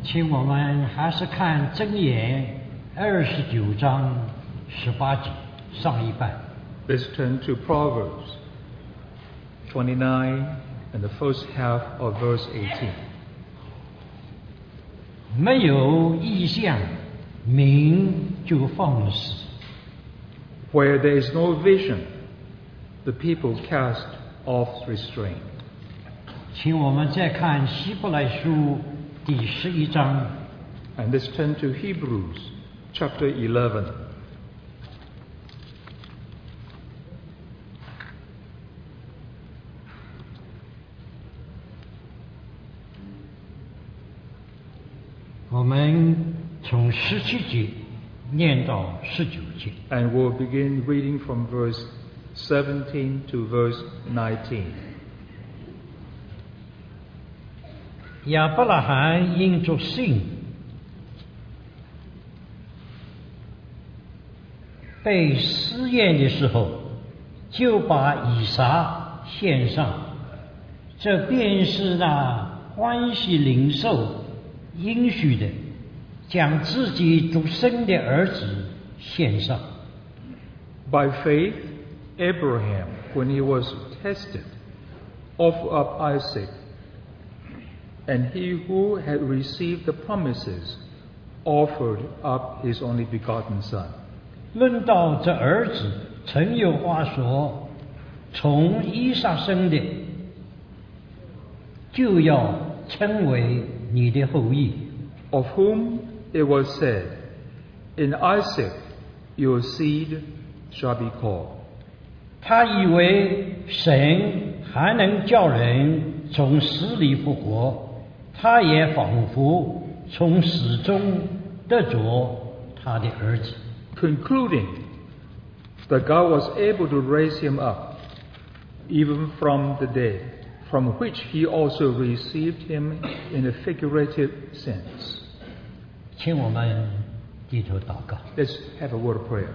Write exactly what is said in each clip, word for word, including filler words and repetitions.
请我们还是看箴言二十九章十八节上一半。 Let's turn to Proverbs twenty-nine and the first half of verse eighteen. 没有意象，民就放肆。 Where there is no vision, the people cast off restraint. 请我们再看希伯来书第十一章。 And let's turn to Hebrews chapter eleven. 我们从十七节念到十九节。 And we'll begin reading from verse seventeen to verse nineteen. 亚伯拉罕因着信，被试验的时候，就把以撒献上，这便是那欢喜领受应许的，将自己独生的儿子献上。 By faith, Abraham, when he was tested, offered up Isaac, and he who had received the promises offered up his only begotten son. 论到这儿子，曾有话说：从以撒生的，就要称为你的后裔。 Of whom it was said, In Isaac your seed shall be called. 他以为神还能叫人从死里复活，他也仿佛从死中得着他的儿子。 Concluding that God was able to raise him up, even from the dead, from which he also received him in a figurative sense. 请我们低头祷告。 Let's have a word of prayer.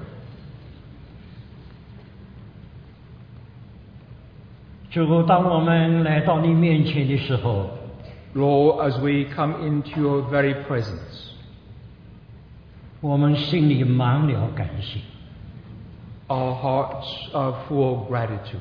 主，当我们来到你面前的时候， Lord, as we come into your very presence, 我们心里满了感谢。 our hearts are full of gratitude.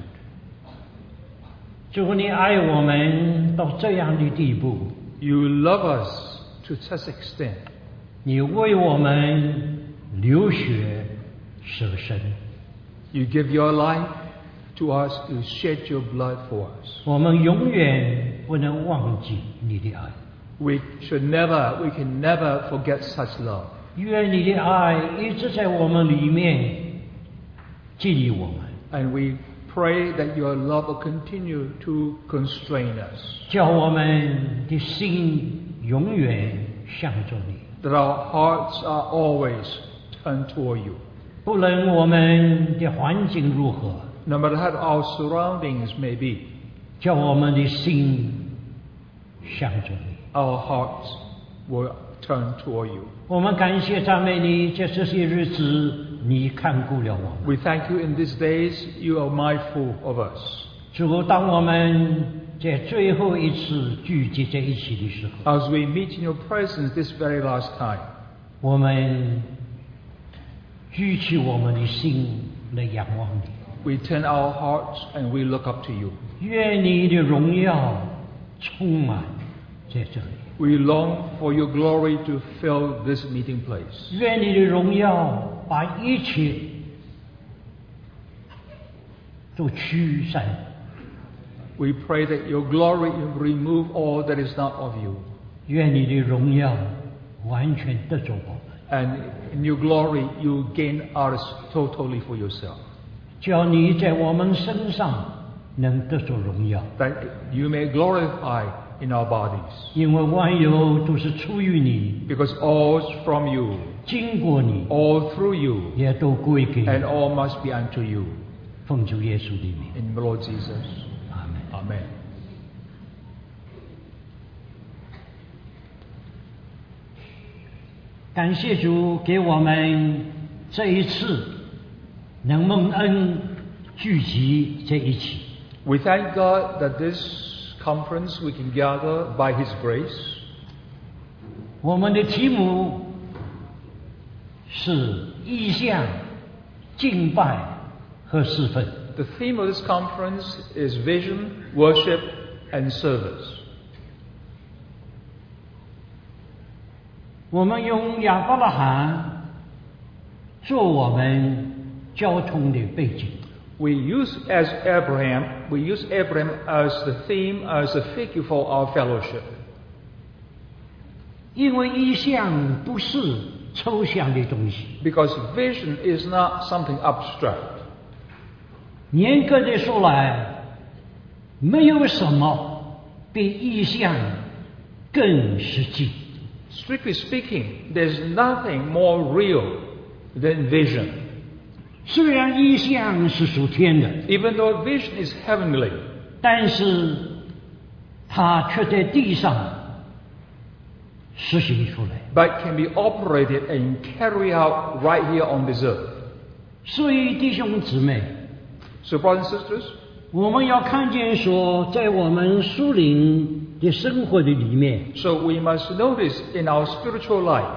主，你爱我们到这样的地步， You love us to such extent. 你为我们流血舍身， You give your life to us, you shed your blood for us. 我们永远不能忘记你的爱。 We should never, we can never forget such love. 愿你的爱一直在我们里面激励我们， And we pray that your love will continue to constrain us, 叫我们的心永远向着你。 that our hearts are always turned toward you. 不论我们的环境如何， No matter how our surroundings may be, 叫我们的心向着你。 our hearts will turn toward you. 我们感谢赞美你，在这些日子你看顾了我们。 We thank you in these days, you are mindful of us. 主，当我们在最后一次聚集在一起的时候， As we meet in your presence this very last time, 我们举起我们的心来仰望你。 we turn our hearts and we look up to you. 愿你的荣耀充满在这里， We long for your glory to fill this meeting place. 愿你的荣耀把一切都驱散， We pray that your glory will remove all that is not of you. 愿你的荣耀完全得着我们， And in your glory, you gain us totally for yourself. 叫你在我们身上能得着荣耀， That you may glorify in our bodies. 因为万有都是出于你， Because all is from you, 经过你， all through you, 也都归给你。 and all must be unto you. 奉主耶稣的名， In the Lord Jesus. 阿门。 Amen. 感谢主给我们这一次能蒙恩聚集在一起。 We thank God that this conference we can gather by His grace. 我们的题目是意向、敬拜和侍奉。 The theme of this conference is vision, worship, and service. 我们用亚伯拉罕做我们交通的背景。 We use as Abraham, we use Abraham as the theme, as a figure for our fellowship. 因为意向不是抽象的东西， Because vision is not something abstract. 严格的说来，没有什么比意向更实际。 Strictly speaking, there's nothing more real than vision. 虽然意向是属天的， Even though vision is heavenly, 但是它却在地上实行出来。 but can be operated and carried out right here on this earth. 所以弟兄姊妹， So, brothers and sisters, 我们要看见说，在我们属灵的生活的里面， so we must notice in our spiritual life,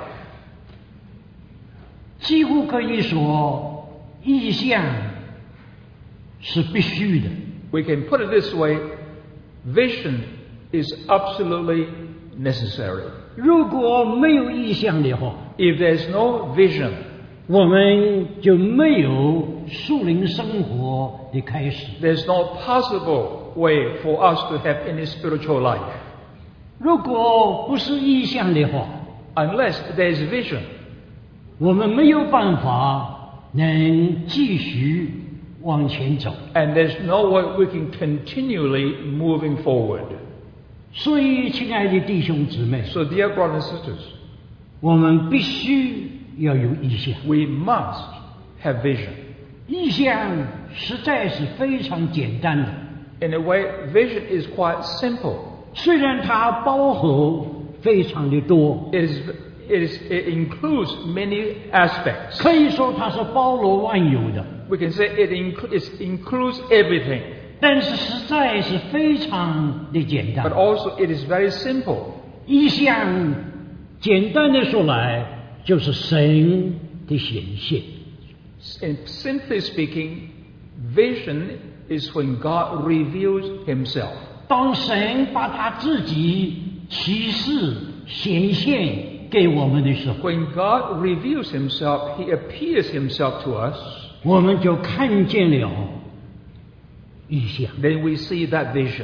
几乎可以说，意向是必须的。 we can put it this way, vision is absolutely necessary. 如果没有意向的话， If there's no vision, 我们就没有属灵生活的开始。 there's no possible way for us to have any spiritual life. 如果不是意向的话， Unless there's vision, 我们没有办法能继续往前走。 and there's no way we can continually moving forward. 所以，亲爱的弟兄姊妹， So, dear brothers and sisters, 我们必须要有意向。 we must have vision. 意向实在是非常简单的， In a way, vision is quite simple. 虽然它包含非常的多， It is, it is, it includes many aspects. 可以说它是包罗万有的， We can say it, inclu- it includes everything, 但是实在是非常的简单 but。also it is very simple. 意向简单的说来，就是神的显现。 And simply speaking, vision is when God reveals Himself. 当神把他自己启示显现给我们的时候， When God reveals Himself, He appears Himself to us, 我们就看见了意象。 then we see that vision.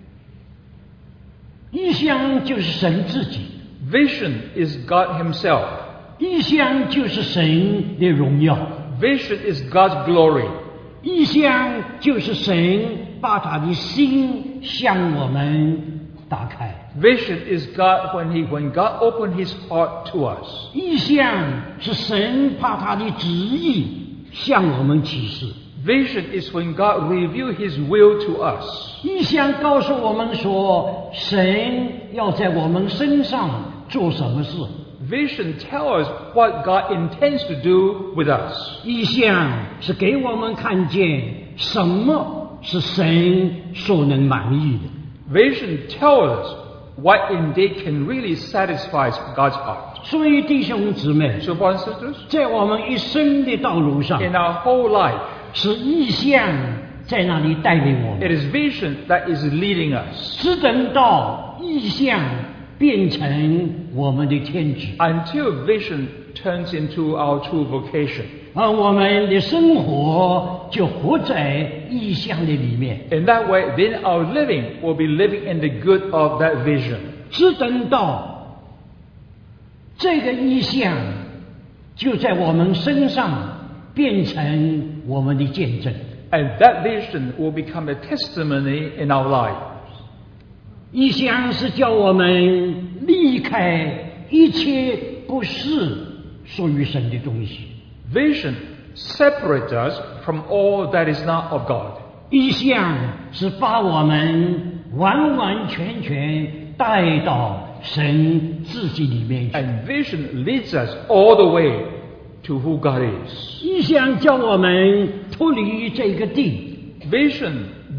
意象就是神自己， Vision is God Himself. 意象就是神的荣耀， Vision is God's glory. 意象就是神把他的心向我们打开。 Vision is God when He when God opened His heart to us. 意象是神把他的旨意向我们启示。 Vision is when God revealed His will to us. 意象告诉我们说，神要在我们身上做什么事。 Vision tells us what God intends to do with us. 意象是给我们看见什么是神所能满意的。 Vision tells us what indeed can really satisfy God's heart. 所以弟兄姊妹， So, brothers and sisters, 在我们一生的道路上， in our whole life, 是意象在那里带领我 it 们， is vision that is leading us 只等到意象变成我们的天职， until vision turns into our true vocation. 而我们的生活就活在意象的里面。 In that way, then our living will be living in the good of that vision. 只等到这个意象就在我们身上变成我们的见证。 And that vision will become a testimony in our life. 意象是叫我们离开一切不是属于神的东西。 Vision separates us from all that is not of God. 意象是把我们完完全全带到神自己里面去。 And vision leads us all the way to who God is. 意象叫我们脱离这个地， Vision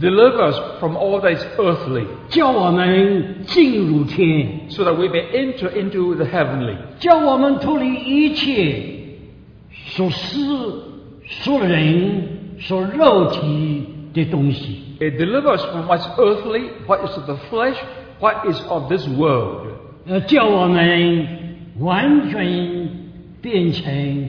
deliver us from all that is earthly, 叫我们进入天， so that we may enter into the heavenly, 叫我们脱离一切属世、属人、属肉体的东西。 it delivers us from what's earthly, what is of the flesh, what is of this world, 呃，叫我们完全变成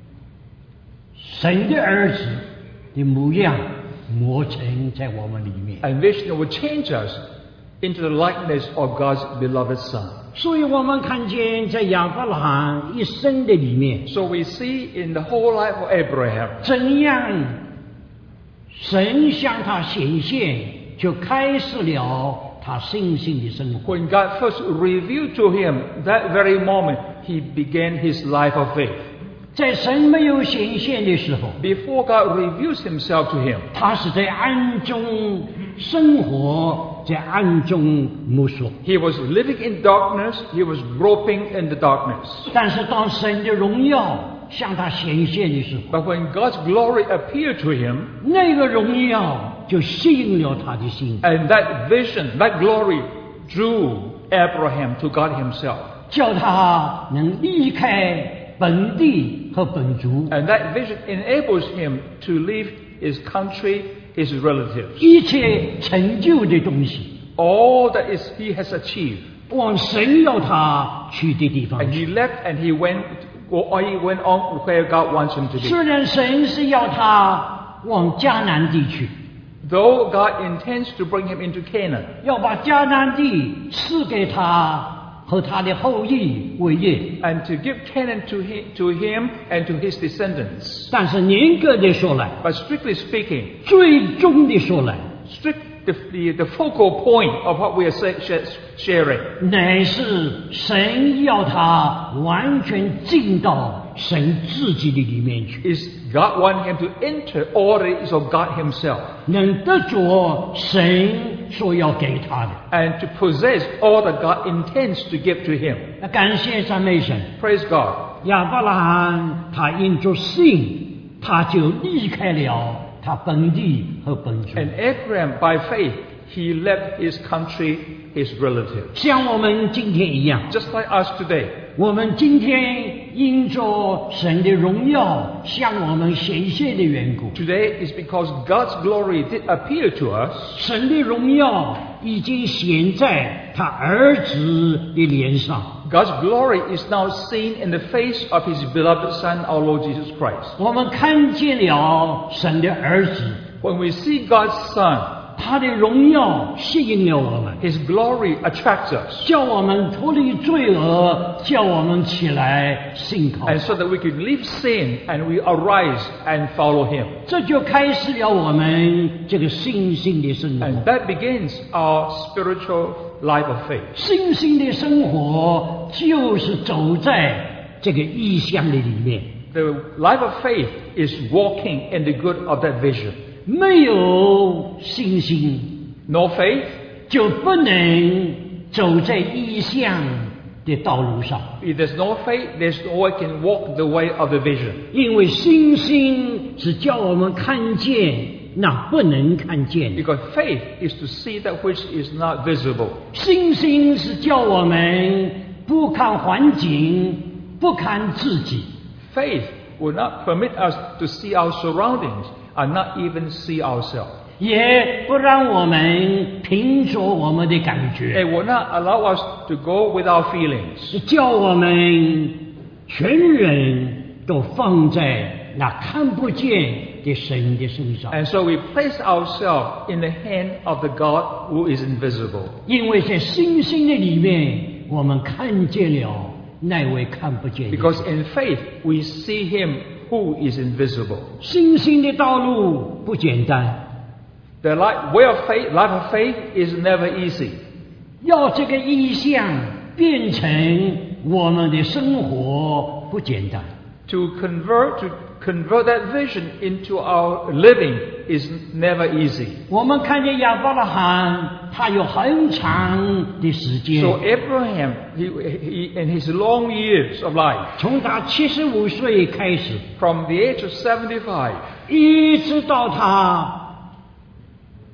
神的儿子的模样，磨成在我们里面。 and which will change us into the likeness of God's beloved Son. 所以我们看见在亚伯拉罕一生的里面， So we see in the whole life of Abraham, 怎样神向他显现，就开始了他信心的生活。 when God first revealed to him, that very moment he began his life of faith. 在神没有显现的时候， Before God reveals himself to him, 他是在暗中生活，在暗中摸索。 he was living in darkness, he was groping in the darkness. 但是当神的荣耀向他显现的时候， But when God's glory appeared to him, 那个荣耀就吸引了他的心， and that vision, that glory drew Abraham to God himself. 叫他能离开本地和本族， And that vision enables him to leave his country, his relatives, 一切成就的东西， all that is he has achieved. 往神要他去的地方 And 去。 he left and he went, or he went on where God wants him to be. 虽然神是要他往迦南地去， Though God intends to bring him into Canaan, 要把迦南地赐给他和他的后裔为业， and to give Canaan to him, to him and to his descendants. 但是严格的说来， But strictly speaking, 最终的说来， strict the, the, the focal point of what we are say, sh- sharing 乃是神要他完全进到神自己的里面去， is God wanting him to enter all that is of God himself, 能得着神所要给他的。 and to possess all that God intends to give to him. 那感谢赞美神， Praise God. 亚伯拉罕他因着信，他就离开了他本地和本族。 And Abraham, by faith, he left his country, his relatives. 像我们今天一样， Just like us today. 我们今天因着神的荣耀向我们显现的缘故， Today is because God's glory did appear to us, 神的荣耀已经显在他儿子的脸上。 God's glory is now seen in the face of his beloved Son, our Lord Jesus Christ. 我们看见了神的儿子， When we see God's Son, 他的荣耀吸引了我们， his glory attracts us, 叫我们脱离罪恶，叫我们起来信靠。 and so that we can leave sin and we arise and follow him. 这就开始了我们这个信心的生 And 活。 that begins our spiritual life of faith. 信心的生活就是走在这个意象的里面， The life of faith is walking in the good of that vision. 没有信心 No faith, 就不能走在意象的道路上， if there's no faith, there's no way can walk the way of the vision. 因为信心是叫我们看见那不能看见的， Because faith is to see that which is not visible. 信心是叫我们不看环境，不看自己， Faith will not permit us to see our surroundings and not even see ourselves. 也不让我们凭着我们的感觉， It will not allow us to go with our feelings. 是叫我们全人都放在那看不见的神的身上， And so we place ourselves in the hand of the God who is invisible. 因为在信心的里面，我们看见了那位看不见的。 Because in faith, we see him who is invisible. 信心的道路不简单， The life, way of faith, life of faith is never easy. 要这个意象变成我们的生活不简单。 To convert, to convert that vision into our living is never easy. 我们看见亚伯拉罕，他有很长的时间， So Abraham, he, he, in his long years of life, 从他七十五岁开始， from the age of seventy-five, 一直到他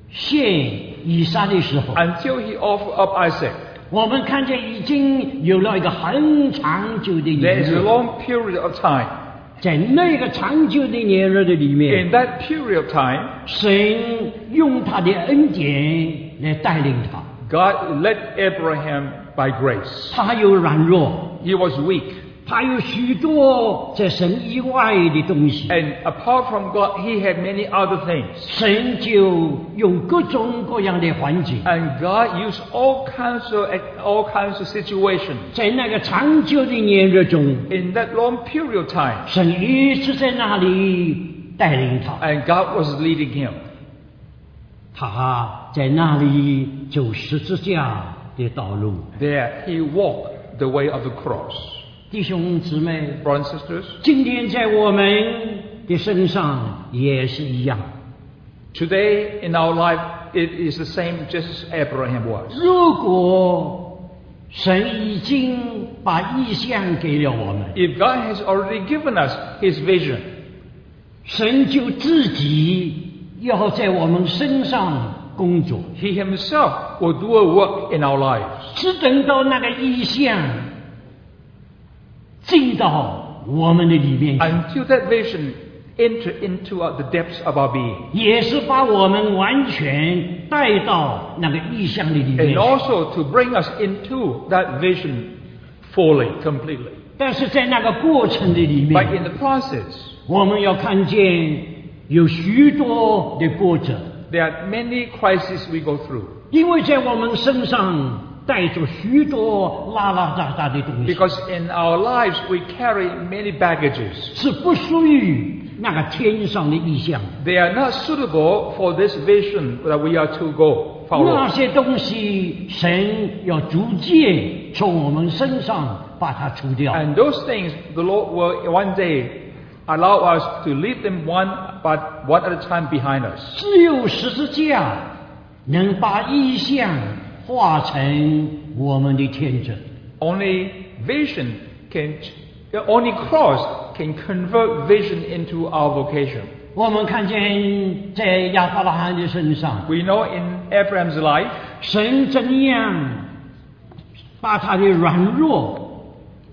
献以撒的时候， until he offered up Isaac. 我们看见已经有了一个很长久的 There 年 is a 日， long period of time. 在那个长久的年日的里面， In that period of time, 神用他的恩典来带领他。 God led Abraham by grace. 他有软弱， He was weak. 他有许多在神以外的东西， And apart from God, he had many other things. 神就用各种各样的环境， And God used all kinds of all kinds of situations. 在那个长久的年日中， In that long period of time, 神一直在那里带领他， and God was leading him. 他在那里走十字架的道路。 There, he walked the way of the cross. 弟兄姊妹， Brothers and sisters, 今天在我们的身上也是一样。 today in our life, it is the same just as Abraham was. 如果神已经把意象给了我们， If God has already given us his vision, 神就自己要在我们身上工作， he himself will do a work in our lives. 只等到那个意象进到我们的里面去， Until that vision enter into uh, the depths of our being. 也是把我们完全带到那个意象的里面 And 去。 also to bring us into that vision fully, completely. 但是在那个过程的里 But 面， in the process, 我们要看见有许多的波折， there are many crises we go through. 因为在我们身上带着许多拉拉杂杂的东西， Because in our lives we carry many baggages. 是不属于那个天上的意象。 They are not suitable for this vision that we are to go 那 follow. 些东西，神要逐渐从我们身上把它除掉。 And those things, the Lord will one day allow us to leave them one, but one at a time behind us. 只有十字架能把意象化成我们的天真。 Only vision can, only cross can convert vision into our vocation. 我们看见在亚伯拉罕的身上， We know in Abraham's life, 神怎样把他的软弱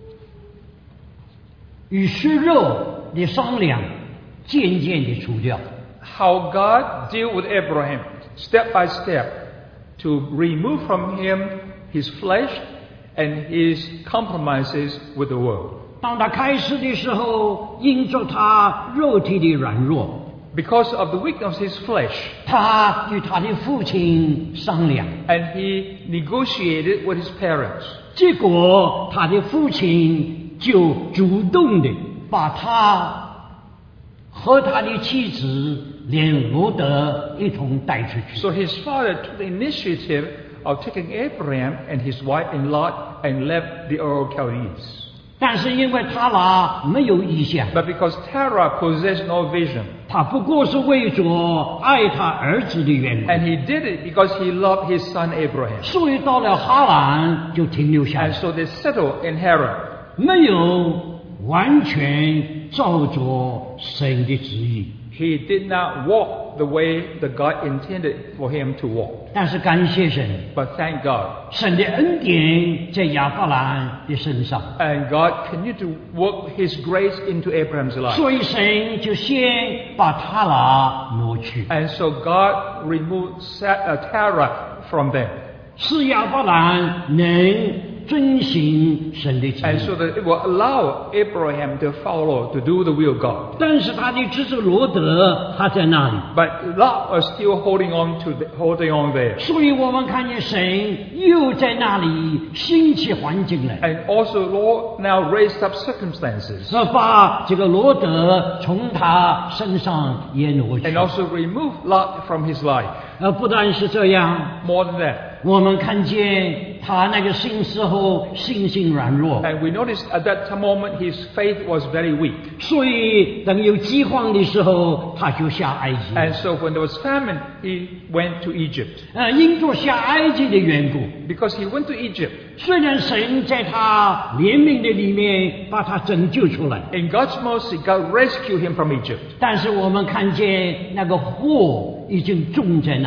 与虚弱的商量渐渐的除掉。 how God deal with Abraham step by step to remove from him his flesh and his compromises with the world. 当他开始的时候，因着他肉体的软弱， Because of the weakness of his flesh, 他与他的父亲商量， and he negotiated with his parents. 结果他的父亲就主动的把他和他的妻子连罗德一同带出去。 So his father took the initiative of taking Abraham and his wife and Lot and left the Ur of Chaldees. 但是因为他俩没有意向， But because Terah possessed no vision, 他不过是为着爱他儿子的缘 and 故， he did it because he loved his son Abraham. 所以到了哈兰就停留下 And 来， so they settled in Haran. 没有完全照着神的旨意。 He did not walk the way that God intended for him to walk. 但是感谢神， But thank God. 神的恩典在亚伯兰的身上， And God continued to work his grace into Abraham's life. 所以神就先把他俩挪去， And so God removed Sa- uh, Terah from them. 使亚伯兰能遵行神的旨 And 意。 so that it will allow Abraham to follow, to do the will of God. 但是他的侄子罗德他在那里， But Lot was still holding on to the, holding on there. 所以我们看见神又在那里兴起环境来， And also Lord now raised up circumstances. 是把这个罗德从他身上也挪去 And。also remove Lot from his life. 呃，不但是这样， More than that. 我们看见他那个信时候信心软弱， And we noticed at that moment his faith was very weak. 所以等有饥荒的时候，他就下埃及。 And so when there was famine, he went to Egypt. 呃，因着下埃及的缘故， Because he went to Egypt. 虽然神在他怜悯的里面把他拯救出来， In God's mercy, God rescued him from Egypt. 但是我们看见那个祸已经种在那里。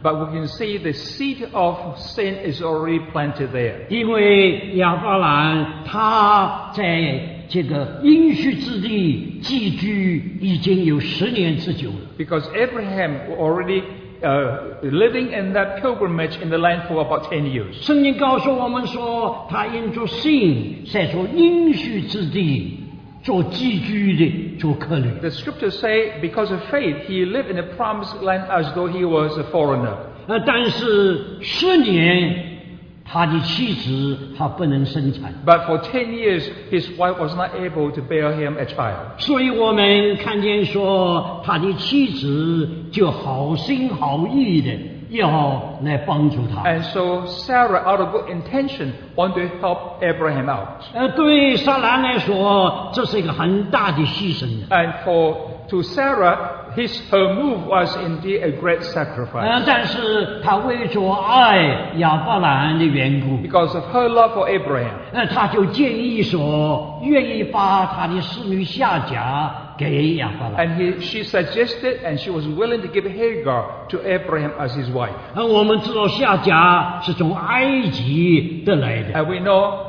But we can see the seed of sin is already planted there. 因为亚伯兰他在这个应许之地寄居已经有十年之久了。 Because Abraham already uh, living in that pilgrimage in the land for about ten years. 圣经告诉我们说，他因着信在做应许之地做寄居的，做客旅。 The scriptures say, because of faith, he lived in the promised land as though he was a foreigner. 呃，但是十年他的妻子他不能生产， But for ten years, his wife was not able to bear him a child. 所以我们看见说他的妻子就好心好意的要来帮助他。 And so Sarah, out of good intention, wanted to help Abraham out. 呃，对撒兰来说，这是一个很大的牺牲的。 And for to Sarah, his her move was indeed a great sacrifice. 呃，但是他为着爱亚伯兰的缘故， Because of her love for Abraham. 呃，他就建议说，愿意把他的侍女夏甲给亚伯兰。 And he, she suggested and she was willing to give Hagar to Abraham as his wife. 呃，我们知道夏甲是从埃及得来的， And we know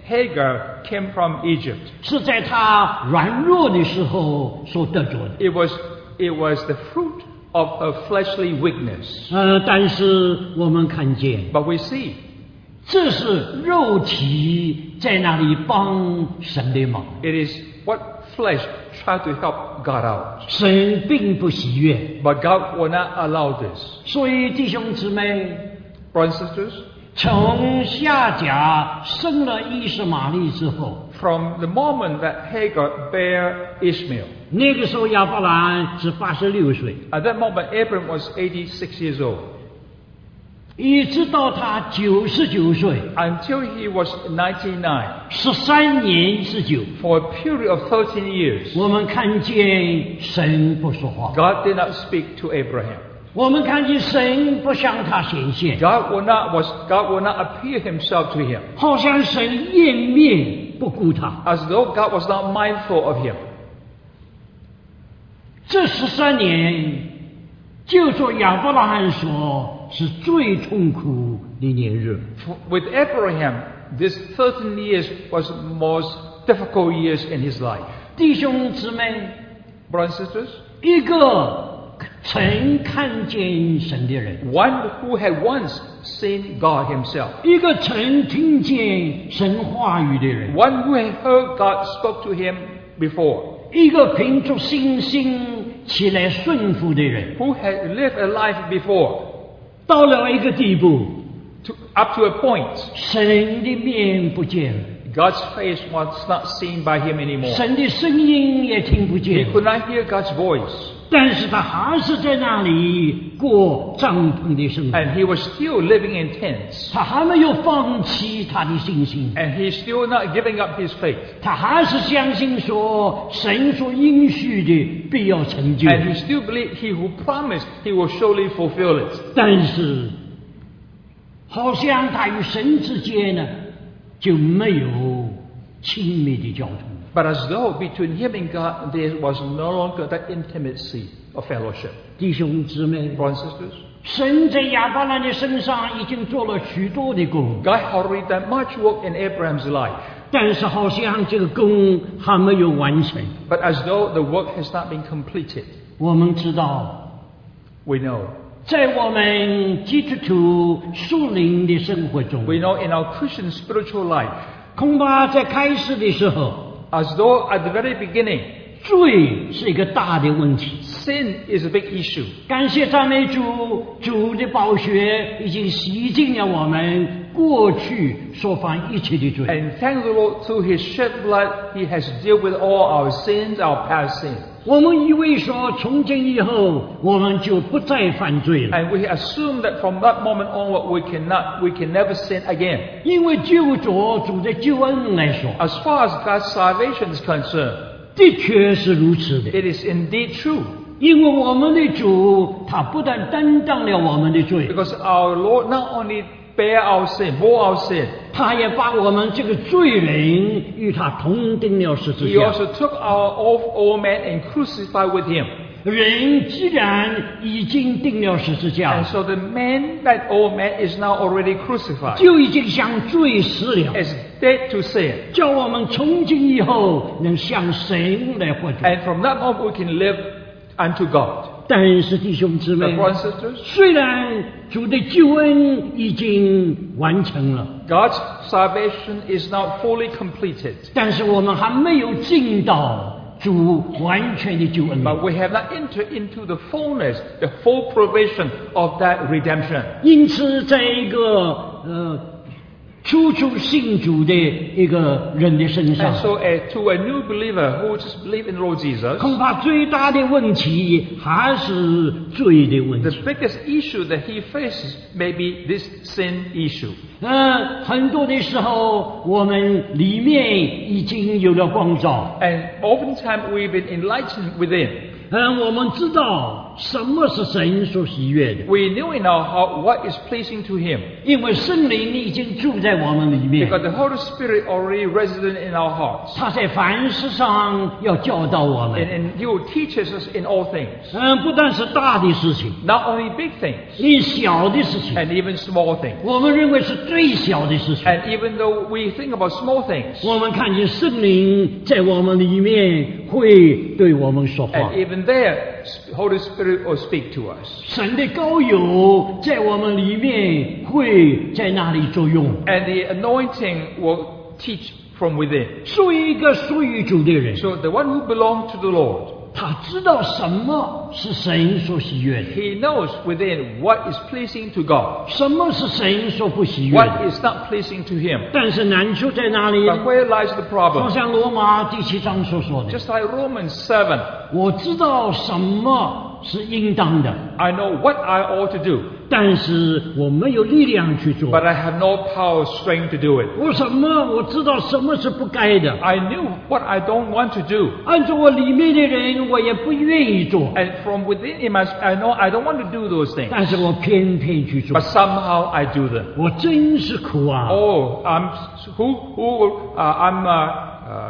Hagar came from Egypt. 是在他软弱的时候所得着的。 It was, it was the fruit of her fleshly weakness. 呃，但是我们看见， But we see 这是肉体在那里帮神的忙， it is what flesh tried to help God out. 神并不喜悦。 But God will not allow this. 所以弟兄姊妹， Brothers and sisters, 从夏甲生了伊斯玛利之后， from the moment that Hagar bare Ishmael, 那个时候亚伯兰是八十六岁， at that moment Abraham was eighty-six years old. 一直到他九十九岁， Until he was ninety-nine, 十三年之久， for a period of thirteen years, 我们看见神不说话， God did not speak to Abraham. 我们看见神不向他显现， God will not was God will not appear himself to him, 好像神厌面不顾他。 as though God was not mindful of him. 这十三年，就说亚伯拉罕说是最痛苦的年日。 For- With Abraham, this thirteen years was the most difficult years in his life. 弟兄姊妹， Brothers and sisters, 一个曾看见神的人， one who had once seen God himself, 一个曾听见神话语的人， one who had heard God spoke to him before, 一个凭着信心起来顺服的人， who had lived a life before, 到了一个地步， to, up to a point, 神的面不见了， God's face was not seen by him anymore. 神的声音也听不 He 见， could not hear God's voice, 但是他还是在那里过帐篷的生活， and he was still living in tents, 他还没有放弃他的信心， and he's still not giving up his faith, 他还是相信说神所应许的必要成就， and he still believed he who promised he will surely fulfill it. 但是好像他与神之间呢就没有亲密的交通。 But as though between him and God there was no longer that intimacy of fellowship. 弟兄姊妹， Brothers and sisters, 神在亚伯兰的身上已经做了许多的工， God had already done much work in Abraham's life, 但是好像这个工还没有完成。 but as though the work has not been completed. 我们知道， We know. 在我们基督徒属灵的生活中， We know in our Christian spiritual life, 恐怕在开始的时候， as though at the very beginning, 罪是一个大的问题。 sin is a big issue. 感谢赞美主，主的宝血已经洗净了我们过去所犯一切的罪。 And thank the Lord, through his shed blood, he has dealt with all our sins, our past sins. 我们以为说从今以后我们就不再犯罪了， And we assume that from that moment onward, we cannot, we can never sin again. 因为救主主的救恩来说， As far as God's salvation is concerned, 的确是如此的。 it is indeed true. 因为我们的主他不但担当了我们的罪， Because our Lord not only bear our sin, bore our sin, 他也把我们这个罪人与他同钉了十字 he 架。 also took our old, old man and crucified with him. 人既然已经定了十字架， And so the man, that old man, is now already crucified, 就已经向罪死了， is dead to sin. 叫我们从今以后能向神来活着。 And from that moment we can live unto God. 但是弟兄姊 But 妹， brothers and sisters, 虽然主的救恩已经完成了， God's salvation is now fully completed. 但是我们还没有进到主完全的救恩里。 But we have not entered into the fullness, the full provision of that redemption. 因此，在一个呃初初信主的一个人的身上 And，so uh, to a new believer who just believe in Lord Jesus, 恐怕最大的问题还是罪的问 the 题。 biggest issue that he faces may be this sin issue. 呃，很多的时候，我们里面已经有了光照， And oftentimes we've been enlightened within. 嗯、我们知道什么是神所喜悦的， We know in our heart what is pleasing to Him. 因为圣灵已经住在我们里面， Because the Holy Spirit already resident in our hearts. 他在凡事上要教导我 And, 们。 and He will teach us in all things. 嗯、不但是大的事情， Not only big things, 连小的事情， and even small things. 我们认为是最小的事情。 And even though we think about small things, 我们看见圣灵在我们里面会对我们说话 and，even there, Holy Spirit will speak to us. 神的膏油在我们里面会在那里作用。 And the anointing will teach from within. 作为一个属于主的人， So the one who belongs to the Lord, 他知道什么是神所喜悦的， he knows within what is pleasing to God, 什么是神所不喜悦 what 的。 is not pleasing to Him. 但是难处在哪里？ But where lies the 好 problem? 像罗马第七章所说的， Just like Romans seven, 我知道什么是应当的， I know what I ought to do, 但是我没有力量去做。 but I have no power or strength to do it. 我什么？我知道什么是不该的。 I knew what I don't want to do, 按照我里面的人，我也不愿意做， and from within him, I I know I don't want to do those things, 但是我偏偏去做 but，somehow I do them. 我真是苦啊！ Oh, I'm who who uh, I'm uh, uh,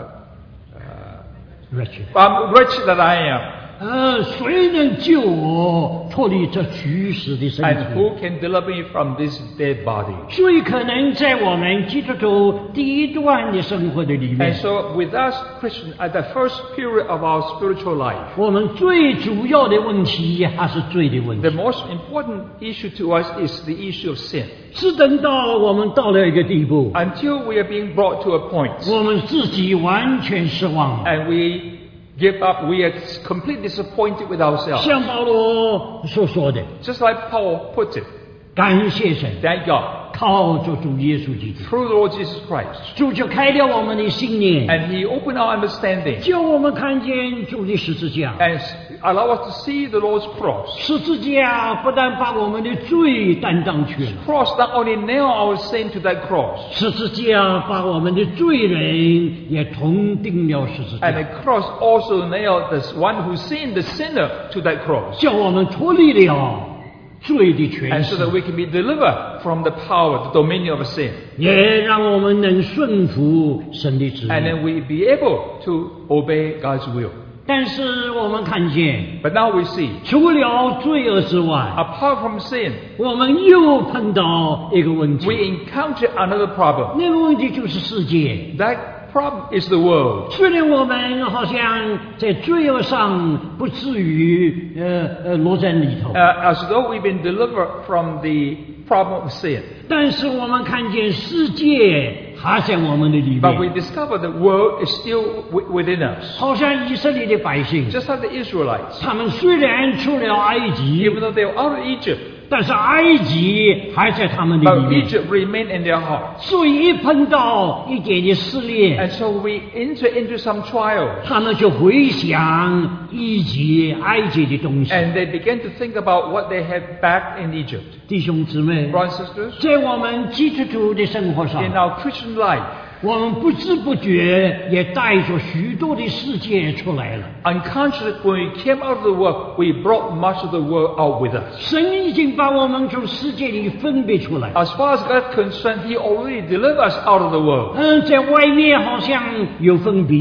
Wretched I'm wretched that I am, 呃，谁能救我脱离这虚实的身 and 体？ who can deliver me from this dead body? 所以，可能在我们基督徒第一段的生活的里 And 面， so, with us Christians, at the first period of our spiritual life, 我们最主要的问题还是罪的问 the 题。 most important issue to us is the issue of sin. 是等到我们到了一个地步， Until we are being brought to a point, 我们自己完全失望了。 and we give up, we are completely disappointed with ourselves. 像保罗所说的， Just like Paul put it, 感谢神， thank God, 靠着主耶稣基督， through the Lord Jesus Christ. 主就开了我们的心眼， And He opened our understanding 叫我们看见主的十字架。 and allow us to see the Lord's cross. 十字架不但把我们的罪担当去了， Cross not only nail our sin to that cross, 十字架把我们的罪人也同定了十字 and 架， the cross also nailed the one who sinned, the sinner, to that cross. 叫我们脱离了罪的权 And so 势， that we can be delivered from the power, the dominion of sin. 也让我们能顺服神的旨 And 意。 then we be able to obey God's will. 但是我们看见， But now we see, 除了罪恶之外， apart from sin, 我们又碰到一个问 we 题， encounter another problem. 那个问题就是世界。 That problem is the world. 虽然我们好像在罪恶上不至于呃呃落在里头， Uh, as though we've been delivered from the problem of sin. 但是我们看见世界还在我们的里 But we 面， discover the world is still w- within us. 好像以色列的百姓， Just like the Israelites. 他们虽然出了埃及， Even though they were out of Egypt, 但是埃及还在他们的里 but 面， Egypt remained in their hearts. 所以一碰到一点的试炼， And so we enter into some trials. 他们就回想以及埃及的东西。 And they begin to think about what they had back in Egypt. 弟兄姊妹， Brothers and sisters, 在我们基督徒的生活上 in，our Christian life, 我们不知不觉也带着许多的世界出来了。 unconsciously, when we came out of the world, we brought much of the world out with us. 神已经把我们从世界里分别出来。 As far as God is concerned, He already delivered us out of the world. 嗯，在外面好像有分别，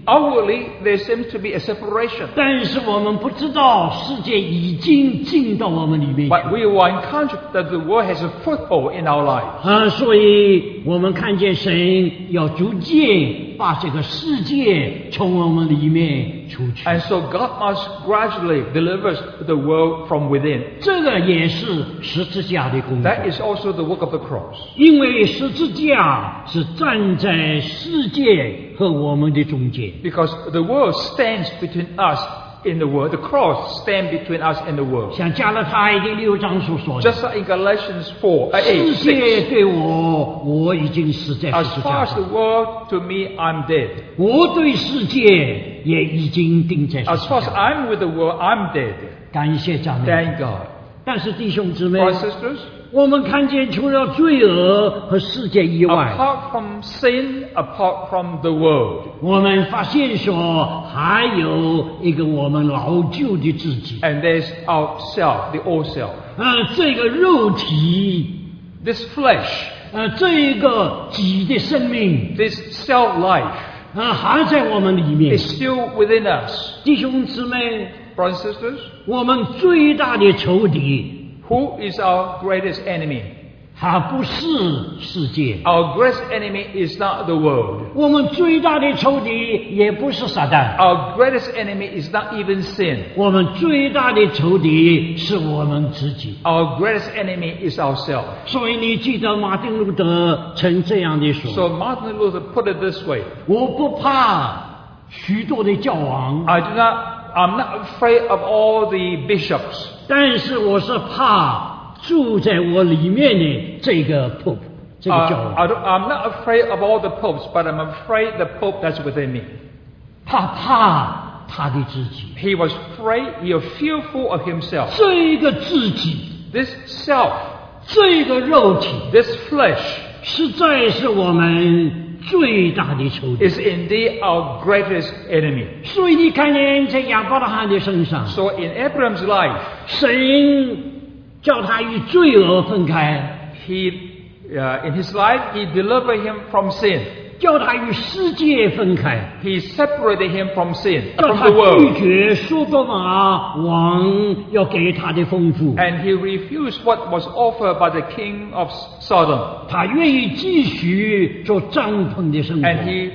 Outwardly, there seems to be a separation. 但是我们不知道世界已经进到我们里面去 But we are encouraged that the world has a foothold in our lives. 啊，所以我们看见神要逐渐把这个世界从我们里面出去。 And so God must gradually deliver the world from within. 这个也是十字架的工作， That is also the work of the cross. 因为十字架是站在世界和我们的中间。 Because the world stands between us in the world. The cross stands between us and the world. 像加拉太的六章所说的， Just like in Galatians four, uh, 世 eight, 界 six. 对我，我已经死在 As 十字 far 架 as the 上； world to me, I'm dead. 我对世界也已经钉在十 As 字 far as 架上。 I'm with the world, I'm dead. 感谢赞美。 Thank God. 但是弟兄姊妹， Brothers and sisters, 我们看见除了罪恶和世界以外， apart from sin, apart from the world, 我们发现说还有一个我们老旧的自己。 and there's our self, the old self. 呃，这个肉体， This flesh, 呃，这个己的生命， this self life 呃，还在我们里面。 is still within us. 弟兄姊妹， Brothers and sisters, 我们最大的仇敌， who is our greatest enemy? 它不是世界； Our greatest enemy is not the world. 我们最大的仇敌也不是撒旦； Our greatest enemy is not even sin. 我们最大的仇敌是我们自己。 Our greatest enemy is ourselves. 所以你记得马丁路德曾这样的说： So Martin Luther put it this way: 我不怕许多的教皇， I do not, I'm not afraid of all the bishops, 但是我是怕住在我里面的这个 Pope， 这个 Uh, 教皇， I don't, I'm not afraid of all the popes, but I'm afraid the pope that's within me. 他怕他的自己。 He was afraid, he was fearful of himself. 这个自己， This self, 这个肉体， this flesh, 实在是我们最大的仇敌。 is indeed our greatest enemy. 所以你看见在亚伯拉罕的身上， So in Abraham's life, 神叫他与罪恶分开， he, uh, in his life, he delivered him from sin. 叫他与世界分开， He separated him from sin, 叫 from 他 the 拒 world. 绝所多玛王要给他的丰富， And he refused what was offered by the king of Sodom. 他愿意继续做帐篷的生活， And he,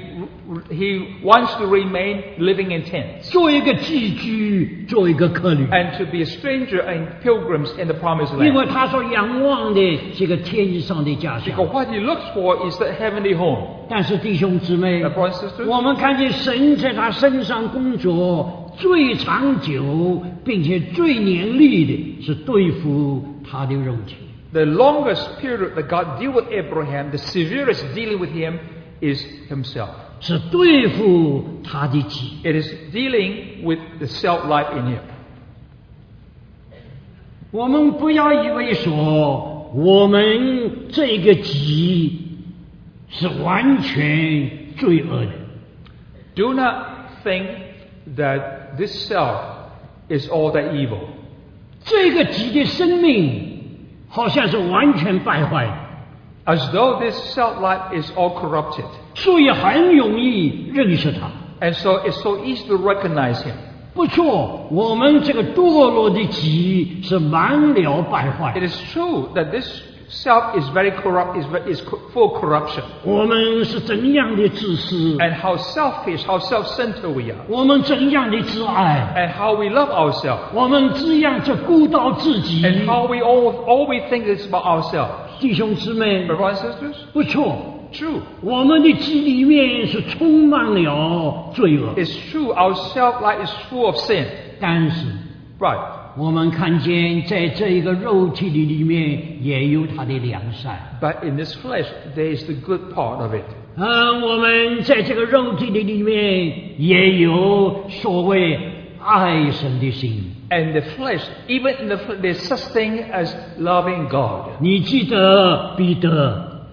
he wants to remain living in tents. 做一个寄居，做一个客旅。 And to be a stranger and pilgrims in the promised 因为 land. 他所仰望的这个天上的家乡。 Because what he looks for is the heavenly home. 但是弟兄姊妹 My，brothers and sisters, 我们看见神在他身上工作最长久，并且最严厉的是对付他的肉体。 the longest period that God deal with Abraham, the severest dealing with him is himself. 是对付他的己。 It is dealing with the self-life in him. 我们不要以为说我们这个己是完全罪恶的。 Do not think that this self is all that evil. 这个己的生命好像是完全败坏的， As though this self-life is all corrupted. 所以很容易认识他。 And so it's so easy to recognize him. 不错，我们这个堕落的己是满了败坏 It，is true that this self is very corrupt, is, ve- is co- full of corruption. 我们是怎样的自私， And how selfish, how self-centered we are. 我们怎样的自爱， And how we love ourselves. 我们怎样去顾到自己。 And how we all, all we think is about ourselves. 弟兄姊妹， My brothers and sisters, 不错， true. 我们的己里面是充满了罪恶， It's true, our self-life is full of sin. 但是 Right. 我们看见在这个肉体的里面也有它的良善。 But in this flesh, there is the good part of it. 嗯，我们在这个肉体的里面也有所谓爱神的心。 And the flesh, even in the flesh, there's such thing as loving God. 你记得彼得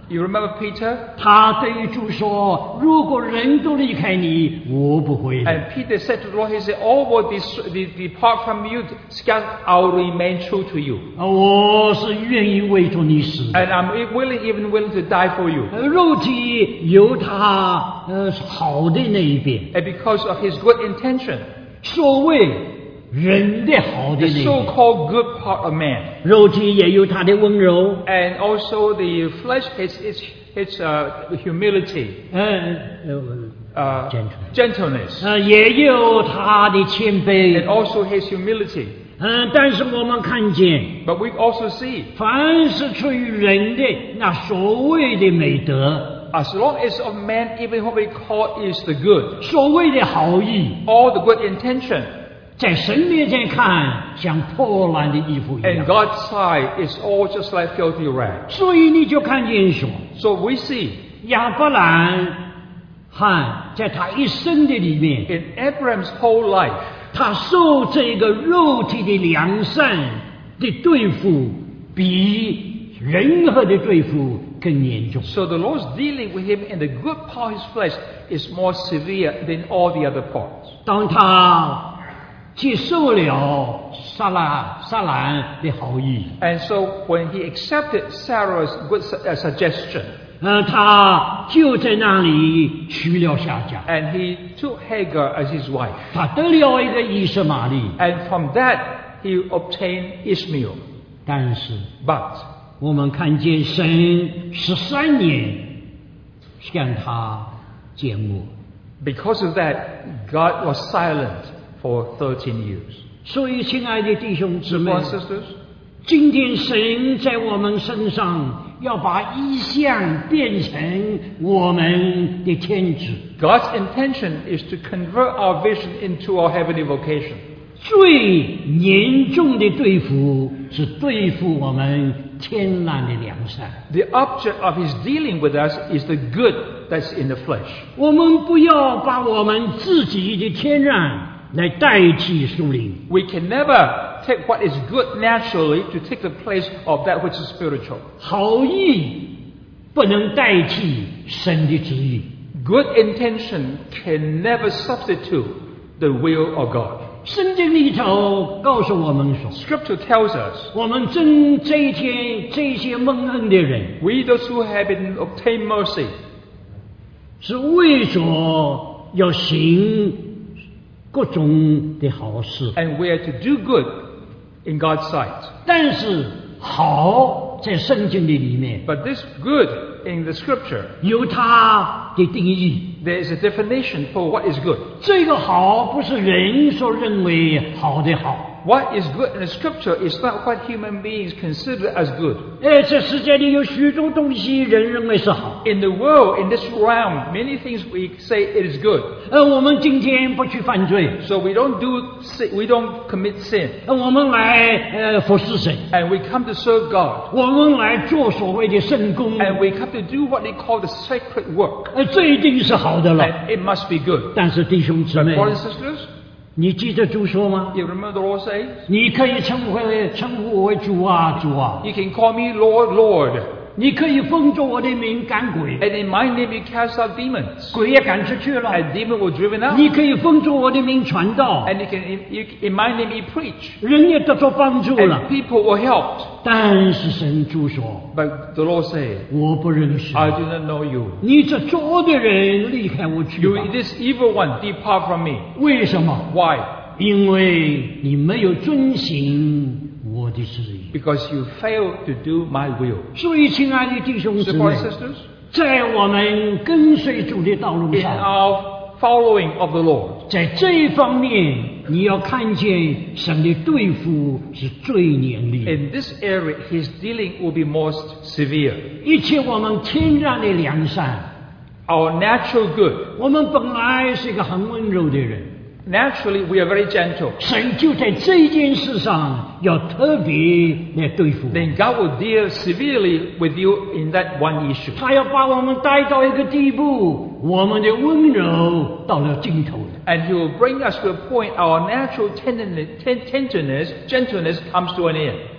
You remember Peter? 他对主说：“如果人都离开你，我不会的。” And Peter said to the Lord, he said, all will de- de- depart from you, scatter, I will remain true to you. 我是愿意为着你死的。 And I'm willing, even willing to die for you. 呃肉体有它呃好的那一边， And because of his good intention, 所谓人的好的 the 那一边， so-called good part of man, 肉体也有它的温柔， and also the flesh, its, its, its uh, humility, 呃呃 uh, Gentleness. gentleness, 呃也有它的谦 and 卑， also his humility. 嗯、但是我们看见， But we also see, 凡是出于人的那所谓的美德， as long as of man, even what we call is the good, 所谓的好意， all the good intention, 在神面前看像破烂的衣服一 and 样， God's side is all just like filthy rags. 所以你就看见说， So we see 亚伯兰汉在他一生的里面， in Abraham's whole life, 他受这个肉体的良善的对付，比任何的对付更严重。 so the Lord's dealing with him in the good part of his flesh is more severe than all the other parts. 当他接受了撒拉撒兰的好意， And so when he accepted Sarah's good su- uh, suggestion, 呃，他就在那里娶了夏甲， and he took Hagar as his wife, 他得了一个以实玛利。 and from that he obtained Ishmael. 但是 But 我们看见神十三年向他缄默。 because of that, God was silent for thirteen years. 所以，亲爱的弟兄姊妹 Brothers，and sisters, 今天神在我们身上要把意象变成我们的天职。 God's intention is to convert our vision into our heavenly vocation. 最严重的对付是对付我们天然的良善。 The object of his dealing with us is the good that's in the flesh. 我们不要把我们自己的天然来代替属灵。 We can never take what is good naturally to take the place of that which is spiritual. 好意不能代替神的旨意。 Good intention can never substitute the will of God. 圣经里头告诉我们说， Scripture tells us, 我们真这一天这些蒙恩的人， we those who have been obtained mercy, 是为着要行各种的好事， and we are to do good in God's sight. 但是好在圣经的里面 But this good in the Scripture, 有它的定义。 there is a definition for what is good. 这个好不是人所认为好的好， What is good in the Scripture is not what human beings consider as good. 哎，这世界里有许多东西人认为是好， In the world, in this realm, many things we say it is good. 而我们今天不去犯罪， So we don't do, sin, we don't commit sin, 而我们来呃服侍神， and we come to serve God, 我们来做所谓的圣工， and we come to do what they call the sacred work, 呃，这一定是好的了。 and it must be good. 但是弟兄姊妹， Brothers and sisters, 你记得主说吗？ you remember the Lord says, 你可以称呼称呼我为主啊，主啊， you can call me Lord, Lord, 你可以奉着我的名赶鬼， and in my name you cast out demons, 鬼也赶出去了； and demons were driven out, 你可以奉着我的名传道， and you can, in, you, in my name you preach, 人也得着帮助了。 and people were helped. 但是神主说， But the Lord said, 我不认识 I do not know you. 你，这作的人离开我去 You, 吧。 this evil one, depart from me. 为什么？ Why? 因为你没有遵行我的旨意。 Because you failed to do my will. 所以，亲爱的弟兄 So, 姊妹 brothers and，sisters, 在我们跟随主的道路 in 上， our following of the Lord, 在这一方面，你要看见神的对付是最严厉的。 in this area, his dealing will be most severe. 一切我们天然的良善， Our natural good, 我们本来是一个很温柔的人， naturally we are very gentle. 神就在这件事上要特别来对付我们。 Then God will deal severely with you in that one issue. 他要把我们带到一个地步，我们的温柔到了尽头了。 And he will bring us to a point our natural tenderness, ten- tenderness, gentleness comes to an end.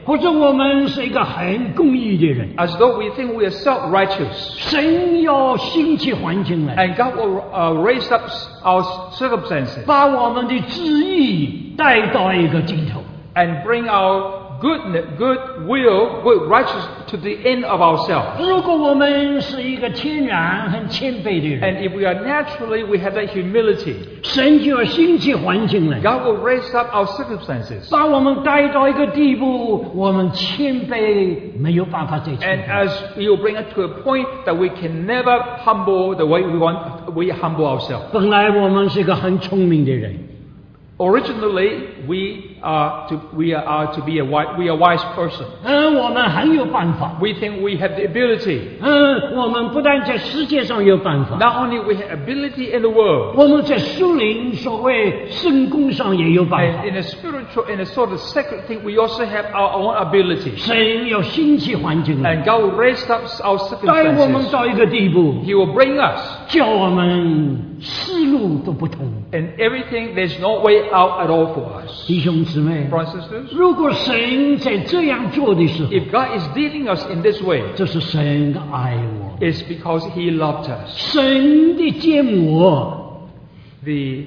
或者我们是一个很公义的人， as though we think we are self-righteous. 神要兴起环境来， And God will uh, raise up our circumstances 把我们的旨意带到一个尽头。 and bring our good, good will, good righteousness to the end of ourselves. 如果我们是一个天然很谦卑的人， And if we are naturally, we have that humility. 神就要兴起环境来， God will raise up our circumstances. 把我们带到一个地步，我们谦卑没有办法再 And 谦卑。 as He will bring us to a point that we can never humble the way we want, we humble ourselves. 本来我们是一个很聪明的人， Originally, we are to, we are to be a wise, we are a wise person. 嗯，我们很有办法， We think we have the ability. 嗯，我们不但在世界上有办法， Not only we have ability in the world, 我们在属灵所谓圣功上也有办法 and。in a spiritual, in a sort of sacred thing, we also have our own ability. 神要兴起环境来， And God will raise up our 带我们 circumstances. 到一个地步， He will bring us, 叫我们思路都不同。 and everything, there's no way out at all for us. 弟兄姊妹， Brothers and sisters, 如果神在这样做的时候， if God is leading us in this way, 这是神的爱我， it's because He loved us. 神的缄默。 The,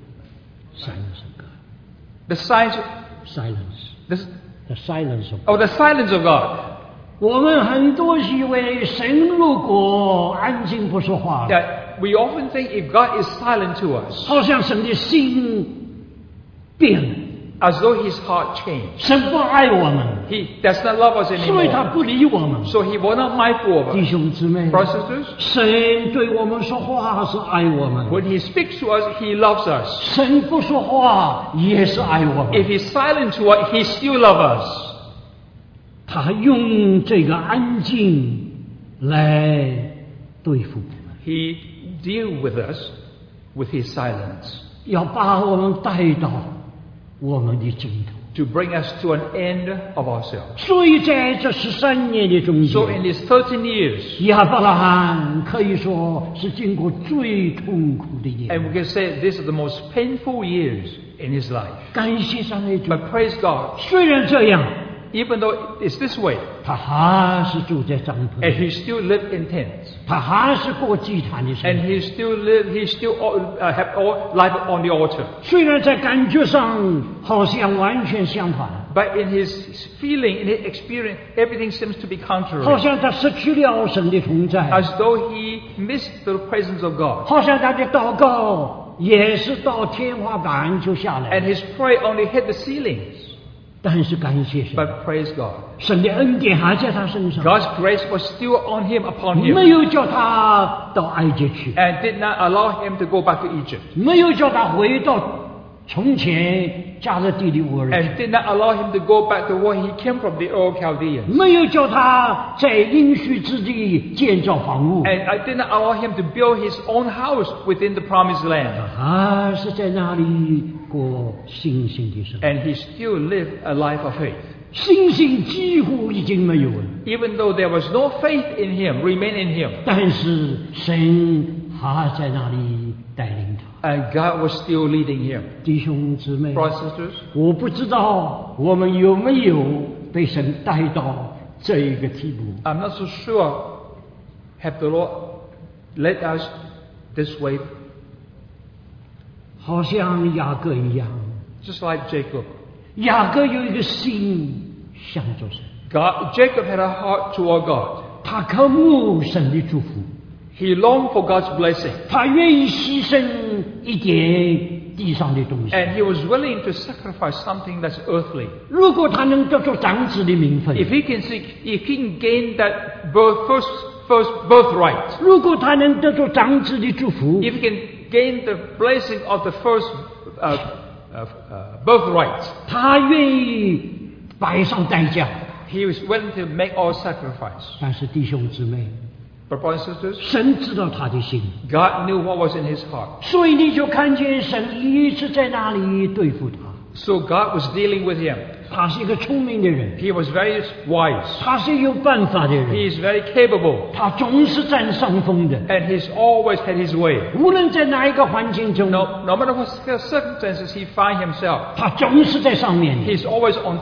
Silence of God. the signs, Silence. the, The silence of God. oh, the silence of God. 我们很多以为神如果安静不说话， That we often think if God is silent to us, 好像神的心变了， as though His heart changed. 神不爱我们， He does not love us 所以他 anymore. 不理我们。 So He will not mindful of 弟 us. 兄姊妹， Brothers and sisters, 神对我们说话是爱我们， when He speaks to us, He loves us. 神不说话也是爱我 If 们。 He's silent to us, He still loves us. 他用这个安静来对付我们， He deals with us with His silence 要把我们带到我们的尽头。 to bring us to an end of ourselves. 所以在这十三年的中 So 间， in these thirteen years, 亚伯拉罕可以说是经过最痛苦的年。 and we can say these are the most painful years in his life. 感谢上帝主， But praise God, 虽然这样， even though it's this way, 他还是住在帐篷 and 里， he still lived in tents, 他还是过祭坛的生 and 活。 he still lived, he still uh, have all life on the altar. 虽然在感觉上好像完全相反， But in his feeling, in his experience, everything seems to be 好 contrary. 像他失去了神的同在， As though he missed the presence of God. 好像他的祷告也是到天花板就下 And 来。 his prayer only hit the ceilings. 但是感谢神， But praise God. 神的恩典还在他身上， God's grace was still on him, upon 没 him. 有叫他到埃及去， And did not allow him to go back to Egypt. 没有叫他回到从前加勒地的乌尔， And did not allow him to go back to where he came from, the Ur Chaldeans. 没有叫他在应许之地建造房屋， And I did not allow him to build his own house within the promised land. 还是在那里过信心的生活。 And he still lived a life of faith. 信心几乎已经没有了， Even though there was no faith in him, remain in him. 但是神还在那里带领他。 And God was still leading him. 弟兄姊妹， Brothers and sisters, 我不知道我们有没有被神带到这一个地步。 I'm not so sure have the Lord led us this way, 好像雅各一样， just like Jacob. 雅各有一个心向着神， God, Jacob had a heart toward God. 他渴慕神的祝福， He longed for God's blessing. 他愿意牺牲一点地上的东西。 And he was willing to sacrifice something that's earthly. 如果他能得到长子的名分， If he can seek, if he can gain that birth, first, first birthright, 如果他能得到长子的祝福， if he can gain the blessing of the first uh, uh, uh, birthright, 他愿意摆上代价。 he was willing to make all sacrifice. 但是弟兄姊妹， But brothers and sisters, 神知道他的心， God knew what was in his heart. 所以你就看见神一直在那里对付他。 So God was dealing with him. 他是一个聪明的人， He was very wise. 他是有办法的 He 人， is very capable. 他总是占上风的。 And he's always had his way. 无论在哪一个环境中， No, no matter what circumstances he find himself, 他总是在上面。 he's always on top.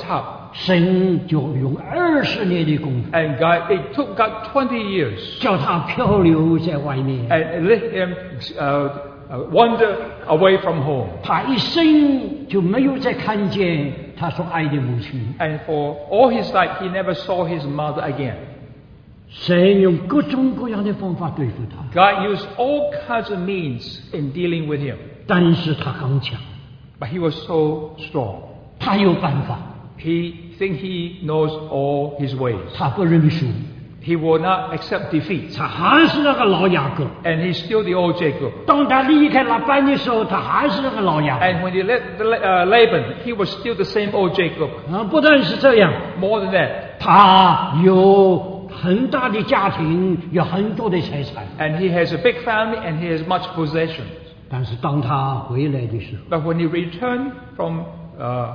神就用二十年的功夫， And God, it took God twenty years 叫他漂流在外面。 and let him uh, uh, wander away from home. 他一生就没有再看见他所爱的母亲。 And for all his life, he never saw his mother again. 神用各种各样的方法对付他， God used all kinds of means in dealing with him. 但是他刚强， But he was so strong. 他有办法， He think he knows all his ways. 他不认输， He will not accept defeat. 他还是那个老雅各。 And he's still the old Jacob. 当他离开拉班的时候，他还是那个老雅各。 And when he left the, uh, Laban, he was still the same old Jacob. 啊，不但是这样， More than that. 他有很大的家庭，有很多的财产。 And he has a big family and he has much possession. 但是当他回来的时候， But when he returned from uh,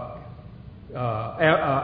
uh, uh,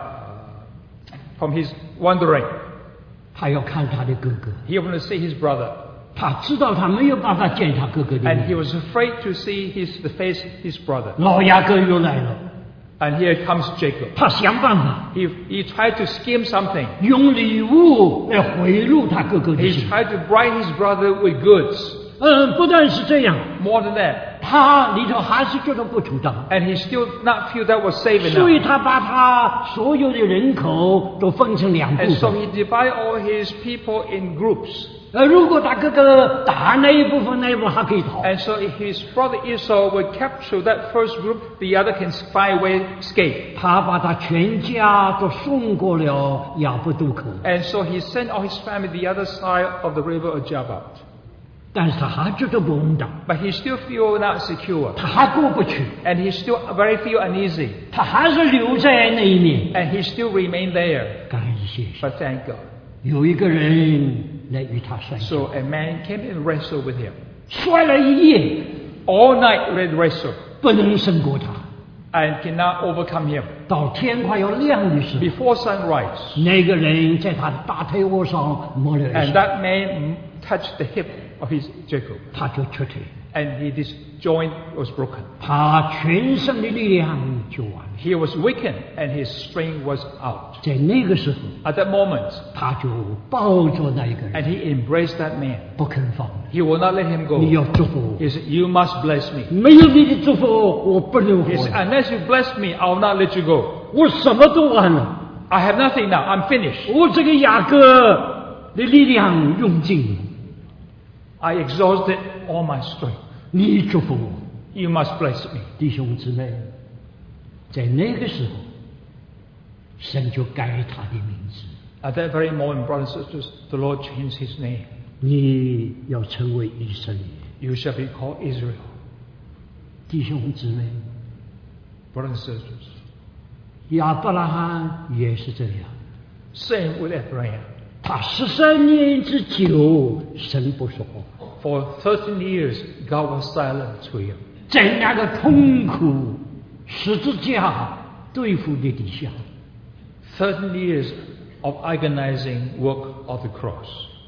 from his wandering, 他要看他的哥哥， he wanted to see his brother. 他知道他没有办法见他哥哥的 And he 面。 was afraid to see his, the face his brother. 老雅各又来了， And here comes Jacob. 他想办法 He, he tried to scheme something. 用礼物来贿赂他哥哥的 He 心。 tried to bribe his brother with goods. 嗯，不但是这样， More than that. 他里头还是觉得不妥当， And he still not feel that was safe 所以 enough. 他把他所有的人口都分成两部 And so 分。 he divided all his people in groups. 呃，如果他哥哥打那一部分，那一部分还可以逃。 And so if his brother Esau would capture that first group, the other can find a way escape. 他把他全家都送过了亚布渡口， And so he sent all his family the other side of the river of Jabbok. 但是他还觉得不稳当， But he still feel not secure. 他还过不去， And he still very feel uneasy. 他还是留在那一面。 And he still remained there. 感谢神， But thank God. 有一个人来与他摔跤， So a man came and wrestled with him. 摔了一夜， All night they wrestled 不能胜过他。 and cannot overcome him. 到天快要亮的时候， Before sunrise. 那个人在他的大腿窝上摸了一 And 下， that man touched the hip of his Jacob. 他就撤退， And he, this joint was broken. 他全身的力量就完了。 He was weakened and his strength was out. 在那个时候， At that moment, 他就抱着那一个人， and he embraced that man. 不肯放。 He will not let him go. 你要祝福 He said, you must bless me. 我，没有你的祝福，我不能 He 活 said,。unless you bless me, I will not let you go. 我什么都完了， I have nothing now. I'm finished. 我这个雅各的力量用尽了。 I exhausted all my strength. 你祝福我， You must bless me. 弟兄姊妹，在那个时候，神就改他的名字， At that very moment, brothers and sisters, the Lord changed his name. 你要成为以色列。 You shall be called Israel. 弟兄姊妹， Brothers and sisters. 亚伯拉罕也是这样， Same with Abraham. 他十三年之久，神不说话， For thirteen years, God was silent to him. 在那个痛苦十字架对付的底下， thirteen years of agonizing work of the cross.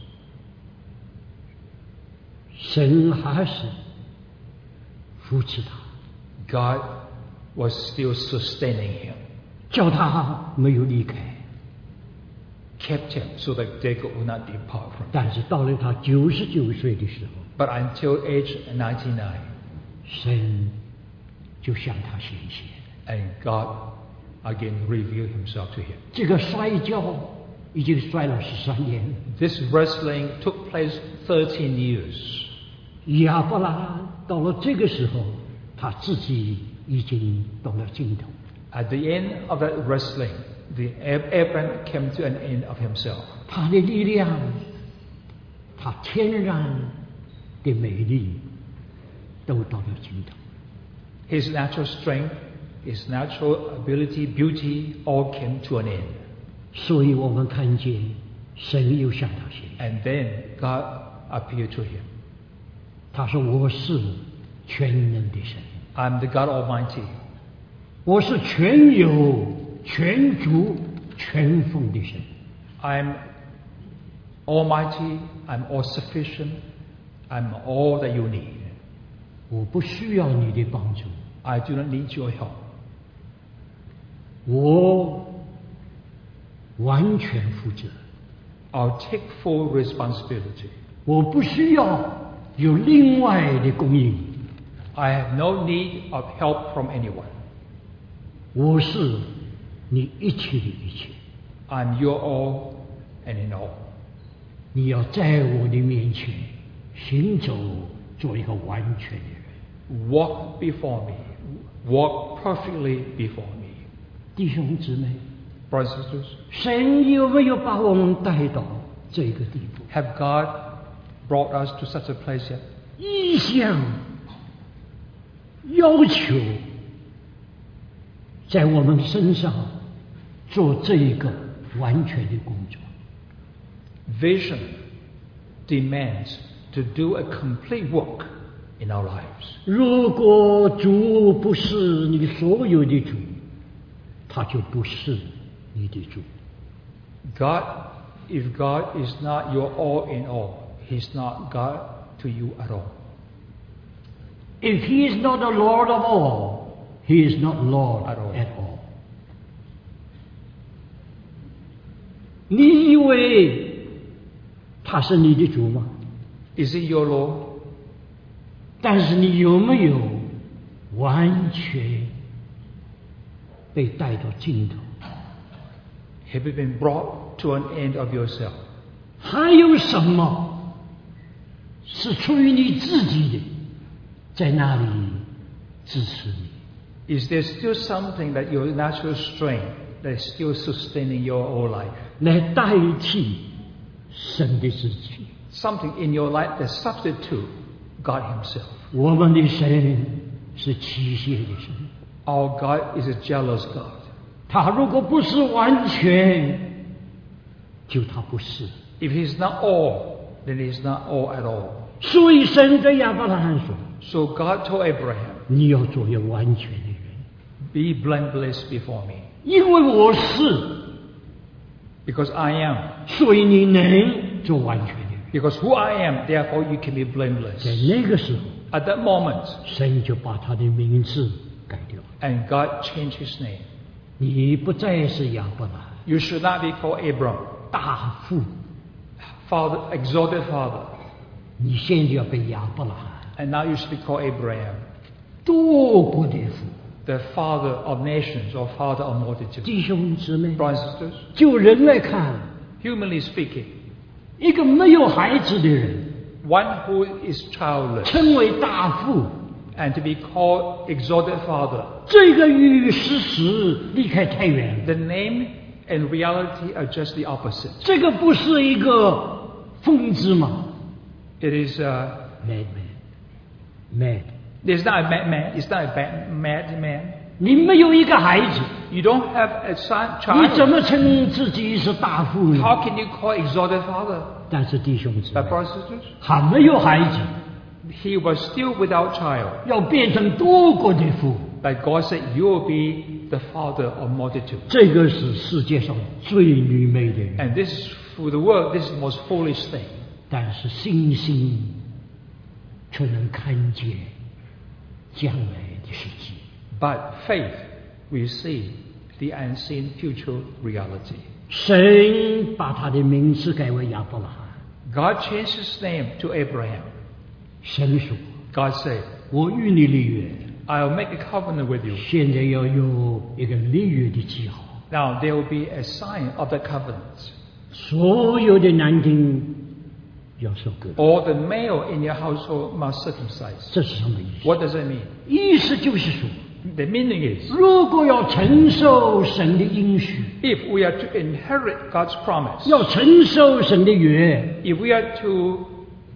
神还是扶持他， God was still sustaining him, 叫他没有离开。 kept him so that Jacob would not depart from him. 但是到了他九十九岁的时候， But until age ninety-nine, 神就向他显现。 and God again revealed himself to him. 这个摔跤已经摔了十三年， This wrestling took place thirteen years. 亚伯拉罕到了这个时候，他自己已经到了尽头。 At the end of that wrestling, the Ab- Abraham came to an end of himself. 他的力量，他天然的美丽，都到了尽头。 His natural strength, his natural ability, beauty, all came to an end. 所以我们看见神又向他显现， And then God appeared to him. 他说：“我是全能的神， I'm the God Almighty. 我是全有、全主、全丰的神。 I'm Almighty. I'm all sufficient. I'm all that you need. 我不需要你的帮助， I do not need your help. 我完全负责。 I'll take full responsibility. 我不需要有另外的供应， I have no need of help from anyone. 我是你一切的一切。 I'm your all and in all. 你要在我的面前行走，做一个完全的人。 Walk before me. Walk perfectly before me. 弟兄姊妹， Brothers and sisters, 神有没有把我们带到这个地步？ have God brought us to such a place yet? 意向、要求，在我们身上做这一个完全的工作。 Vision demands to do a complete work in our lives. 如果主不是你所有的主，他就不是你的主。 God, if God is not your all in all, He's not God to you at all. If he is not the Lord of all, he is not Lord At all. at all. 你以为他是你的主吗？ Is He your Lord? 但是你有没有完全被带到尽头？ Have you been brought to an end of yourself? 还有什么是出于你自己的，在那里支持你？ Is there still something that your natural strength that is still sustaining your whole life? 来代替神的自己。 Something in your life that substitute God Himself. 我们的神是欺邪的神， Our God is a jealous God. 他如果不是完全，就他不是。 If He's not all, then He's not all at all. 所以神对亚伯拉罕说 So God told Abraham, 你要做一个完全的人， be blameless before me. 因为我是， Because I am. 所以你能做完全的人。 Because who I am, therefore you can be 在 blameless. 那个时候， At that moment, 神就把他的名字改掉了， and God changed His name. 你不再是亚伯拉罕， You should not be called Abram, 大父， Father, exalted Father. 你现在要被亚伯拉罕， And now you should be called Abraham, 多国的父。 the father of nations or father of multitudes. 弟兄姊妹， Brothers and sisters, 就人来看， humanly speaking, 一个没有孩子的人 one who is childless 称为大父， and to be called exalted Father, 这个与事实离开太远了。 the name and reality are just the opposite. 这个不是一个疯子吗 It is, uh, ？Mad man，mad。 it's not a mad man, it's not a bad, mad man. 你没有一个孩子， You don't have a son, 你怎 child. 么称自己是大父呢？ How can you call exalted Father? 但是弟兄姊妹 But，brothers and sisters, 还没有孩子， he was still without child. 要变成多国的父， But God said, you will be the father of multitudes. 这个是世界上最愚昧的人。 And this is, for the world, this is the most foolish thing. 但是信心却能看见将来的世界。 But faith will see the unseen future reality. 神把他的名字改为亚伯拉罕。 God changed his name to Abraham. 神说 God said, 我与你立约， I'll make a covenant with you. 现在要有一个立约的记号。 Now there will be a sign of the covenant. 所有的男丁要受割， All the male in your household must circumcise. 这是什么意思？ What does it mean? 意思就是说， The meaning is, 如果要承受神的应许， if we are to inherit God's promise, 要承受神的约， if we are to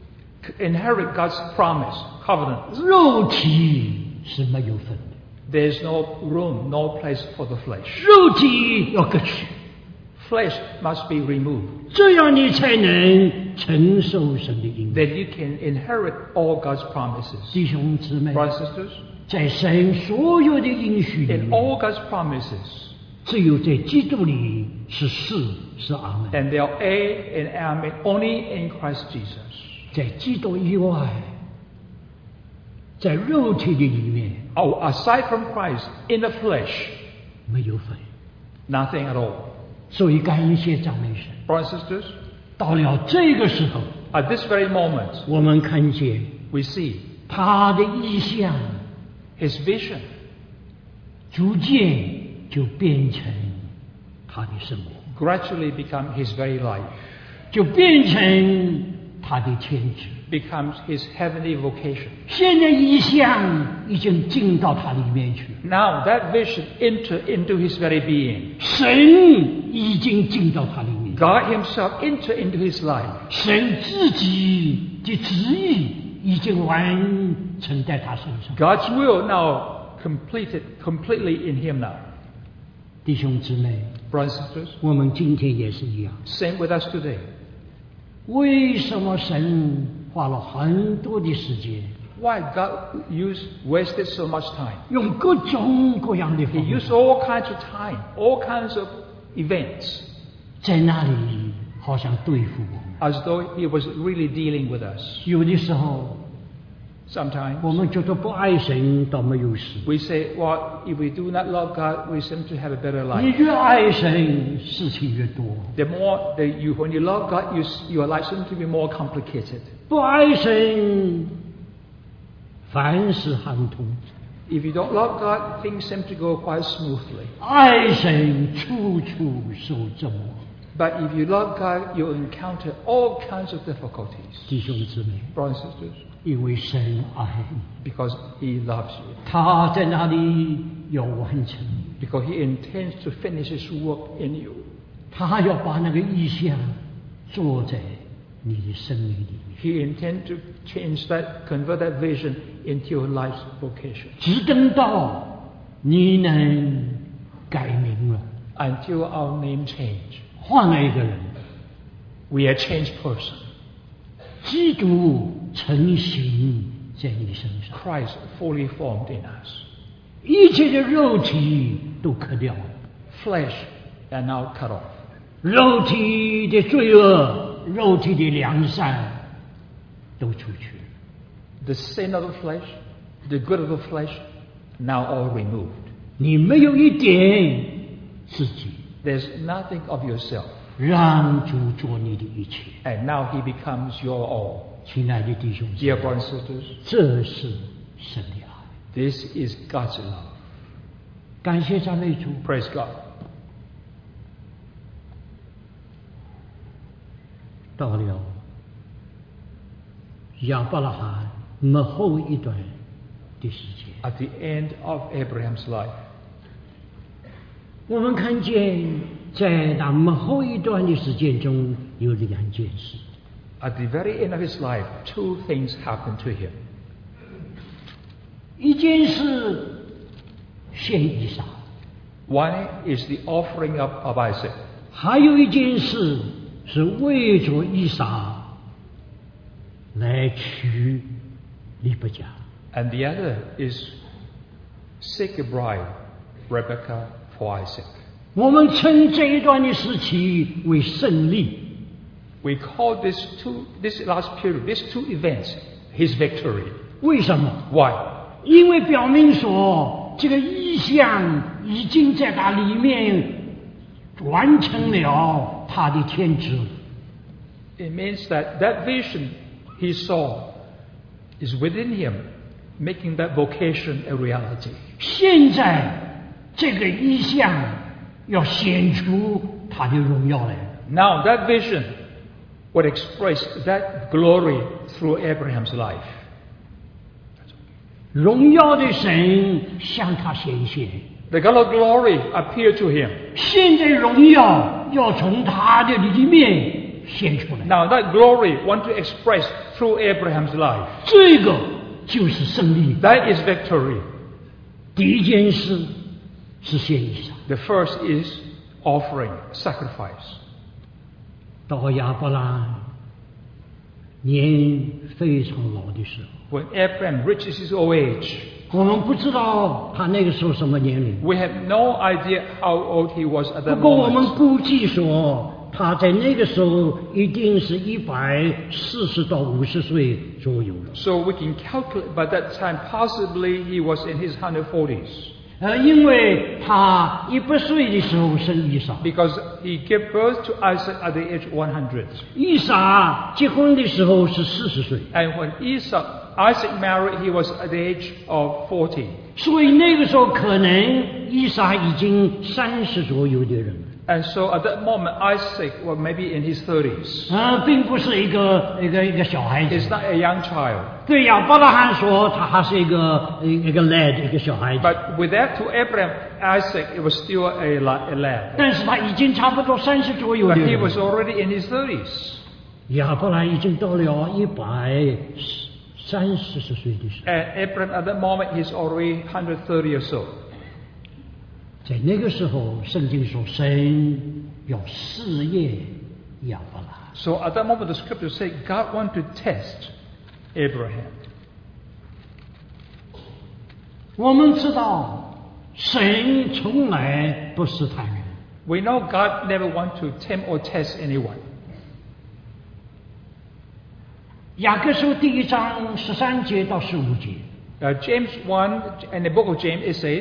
inherit God's promise, covenant, 肉体是没有份的， there is no room, no place for the flesh. 肉体要割去， Flesh must be removed. 这样你才能承受神的应许。 Then you can inherit all God's promises. 弟兄姊妹， Brothers and sisters, 在神所有的应许里 in 面， all God's promises, 只有在基督里是是是阿门， and they are A and Amen only in Christ Jesus. 在基督以外，在肉体的里面 Oh, aside from Christ, in the flesh, 没有份。 nothing at all. 所以感谢赞美神。 Brothers and sisters, 到了这个时候， at this very moment, 我们看见 we see 他的意象 his vision 逐渐就变成他的生活， gradually become his very life, 就变成他的天职。 becomes his heavenly vocation. 现在意象已经进到他里面去， Now that vision entered into his very being. 神已经进到他里面， God himself entered into his life. 神自己的旨意已经完成在他身上。 God's will now completed completely in him now. 弟兄姊妹， Brothers and sisters, 我们今天也是一样。 same with us today. 为什么神花了很多的时间， Why God used wasted so much time? 用各种各样的 He 方 used 法， all kinds of time, all kinds of events, 在那里好像对付我们。 as though he was really dealing with us. 有的时候， Sometimes 我们觉得不爱神倒没有事， we say, well, if we do not love God, we seem to have a better 你 life. 越爱神，事情越多； The more that you, when you love God, you, your life seems to be more complicated. 不爱神，凡事亨通； If you don't love God, things seem to go quite smoothly. 爱神，处处受折磨。 But if you love God, you'll encounter all kinds of difficulties. 弟兄姊妹， Brothers and sisters, 因为神爱你， because He loves you. 他在那里要完成， Because He intends to finish His work in you. 他要把那个意象做在你的生命里面。 He intends to change that, convert that vision into your life's vocation. 只等到你能改名了， Until our name change, 换了一个人， we are a changed person. 基督成形在你身上， Christ fully formed in us. 一切的肉体都刻掉了， Flesh are now cut off. 肉体的罪恶、肉体的良善都出去了。 The sin of the flesh, the good of the flesh, now all removed. 你没有一点自己， There's nothing of yourself. 让主做你的一切。 And now He becomes your all. 亲爱的弟兄姊 Dear 妹， brothers and sisters, 这是神的爱。 this is God's love. 感谢赞美主。 Praise God. 到了亚伯拉罕末后一段的时间， At the end of Abraham's life, 我们看见在那末后一段的时间中有两件事。 at the very end of his life, two things happened to him. 一件事献以撒， One is the offering up of Isaac. 还有一件事是为着以撒来娶利百加。 And the other is seek a bride, Rebecca, for Isaac. 我们称这一段的时期为胜利。 We call this two, this last period, these two events, his victory. 为什么？ Why? 因为表明说，这个意象已经在他里面完成了他的天职。 It means that that vision he saw is within him, making that vocation a reality. 现在这个意象要显出他的荣耀来。 Now that vision would express that glory through Abraham's life. 荣耀的神向他显现， The God of glory appeared to him. 现在荣耀要从他的里面显出来。 Now that glory want to express through Abraham's life. 这个就是胜利。 That is victory. 第一件事是献以撒。 The first is offering, sacrifice. 到亚伯拉年非常老的时候， When Abraham reaches his old age, 我们不知道他那个时候什么年龄， we have no idea how old he was at 不 that 过我们 moment. 估计说，他在那个时候一定是一百四十到五十岁左右了。 So we can calculate by that time, possibly he was in his one hundred forties. 呃，因为他一百岁的时候生以撒， because he gave birth to Isaac at the age one hundred. 以撒结婚的时候是四十岁， And when Esau, Isaac married, he was at the age of forty. 所以那个时候可能以撒已经三十左右的人了。 And so at that moment, Isaac was maybe in his thirties. 啊，并不是一个一个一个小孩 He's 子。 not a young child. 对亚伯拉罕说，他还是一个一一个 lad， 一个小孩子。 But with that to Abraham, Isaac, it was still a, la- a lad. 但是他已经差不多三十左右的 But he 人 was already in his thirties. 亚伯拉罕已经到了一百三十岁的时候， And Abraham, at that moment, he's already one hundred thirty years old. 在那个时候，圣经说神要试验亚伯拉罕。 So at that moment, the scripture say God wanted to test Abraham. 我们知道，神从来不试探人。 We know God never want to tempt or test anyone. 雅各书第一章十三节到十五节， Uh, James one, in the book of James, it says,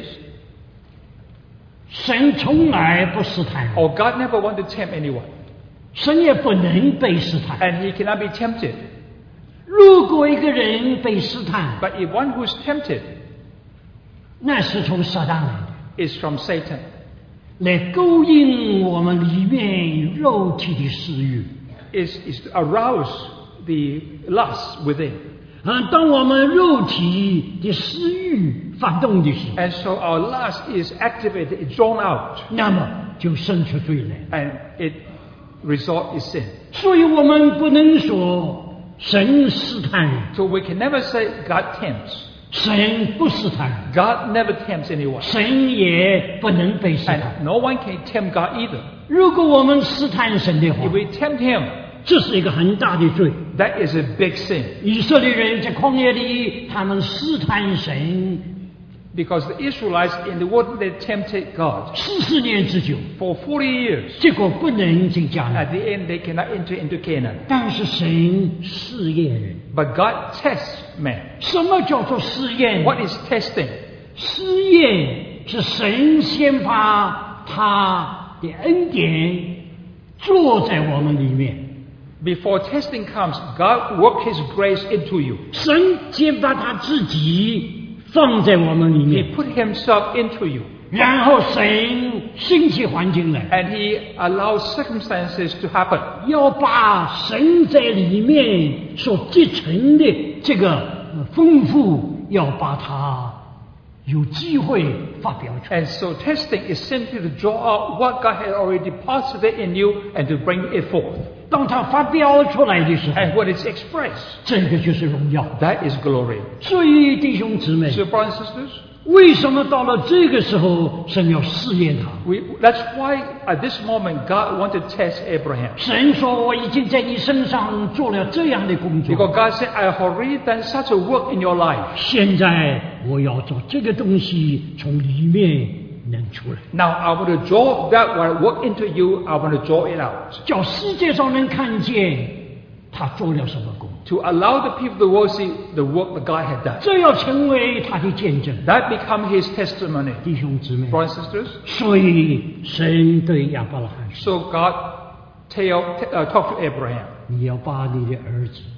神从来不试探人， "Oh, God never want to tempt anyone, 神也不能被试探。 and He cannot be tempted. 如果一个人被试探， But if one who's tempted 那是从撒旦来的， is from Satan, 来勾引我们里面肉体的私欲。 is is to arouse the lust within, 啊，当我们肉体的私欲发动的时候， and so our lust is activated, it's drawn out, 那么就生出罪来。 and it result is sin. 所以我们不能说神试探人， So we can never say God tempts. 神不试探人， God never tempts anyone, 神也不能被试探。 and no one can tempt God either. 如果我们试探神的话 If，we tempt Him, 这是一个很大的罪。 that is a big sin. 以色列人在旷野里，他们试探神 Because the Israelites in the world, they tempted God 四十年之久， for forty years. 结果不能进迦南。 At the end, they cannot enter into Canaan. 但是神试验人， But God tests man. 什么叫做试验？ What is testing? 试验是神先把他的恩典做在我们里面， Before testing comes, God works His grace into you. 神先把他自己放在我们里 He 面， put Himself into you. 然后神兴起环境来， And He allows circumstances to happen. 要把神在里面所积存的这个呃丰富，要把它有机会发表出来。 And so testing is simply to draw out what God had already deposited in you and to bring it forth. 当它发表出来的时候， And what is expressed, 这个就是荣耀。 that is glory. 所以弟兄姊妹， So brothers and sisters, 为什么到了这个时候，神要试验他？ we, that's why at this moment God wanted to test Abraham. 神说：“我已经在你身上做了这样的工 Because 作， God said, I have already done such a work in your life. 现在我要做这个东西从里面能出来， Now I want to draw that what I work into you, I want to draw it out. 叫世界上人看见他做了什么工， To allow the people of the world see the work that God had done. 这要成为他的见证。 That become His testimony. 弟兄姊妹， Brothers and sisters, 所以神对亚伯拉罕说 so God tell, uh, talk to Abraham, 你要把你的儿子，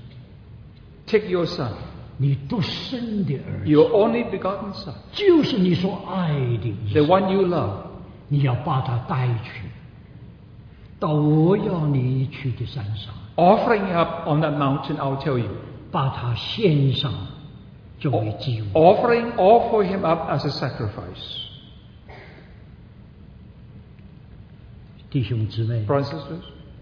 take your son, 你独生的儿子， your only begotten son, 就是你所爱的以 the 撒， one you love, 你要把他带去，到我要你去的山上， offering up on that mountain, I'll tell you. 把他献上作为祭物。 Offering, offer him up as a sacrifice. 弟兄姊妹， Brothers and sisters,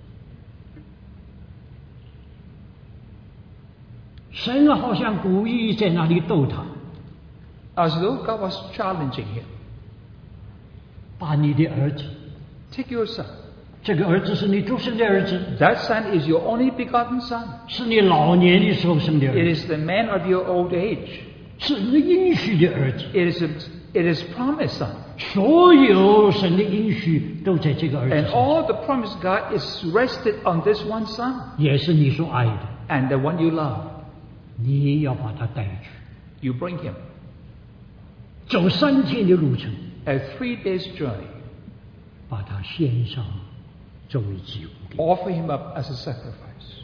神好像故意在那里逗他， as though God was challenging him. 把你的儿子， Take your son. 这个儿子是你独生的儿子， That son is your only begotten son. 是你老年的时候生的儿 It 子， is the man of your old age. 是你应许的儿子。 It is a, it is promised son. 所有神的应许都在这个儿子 And 上， all the promise of God is rested on this one son. 也是你所爱的， And the one you love, 你要把他带去。 you bring him. 走三天的路程， a three days journey, 把他献上作为祭物。 offer him up as a sacrifice.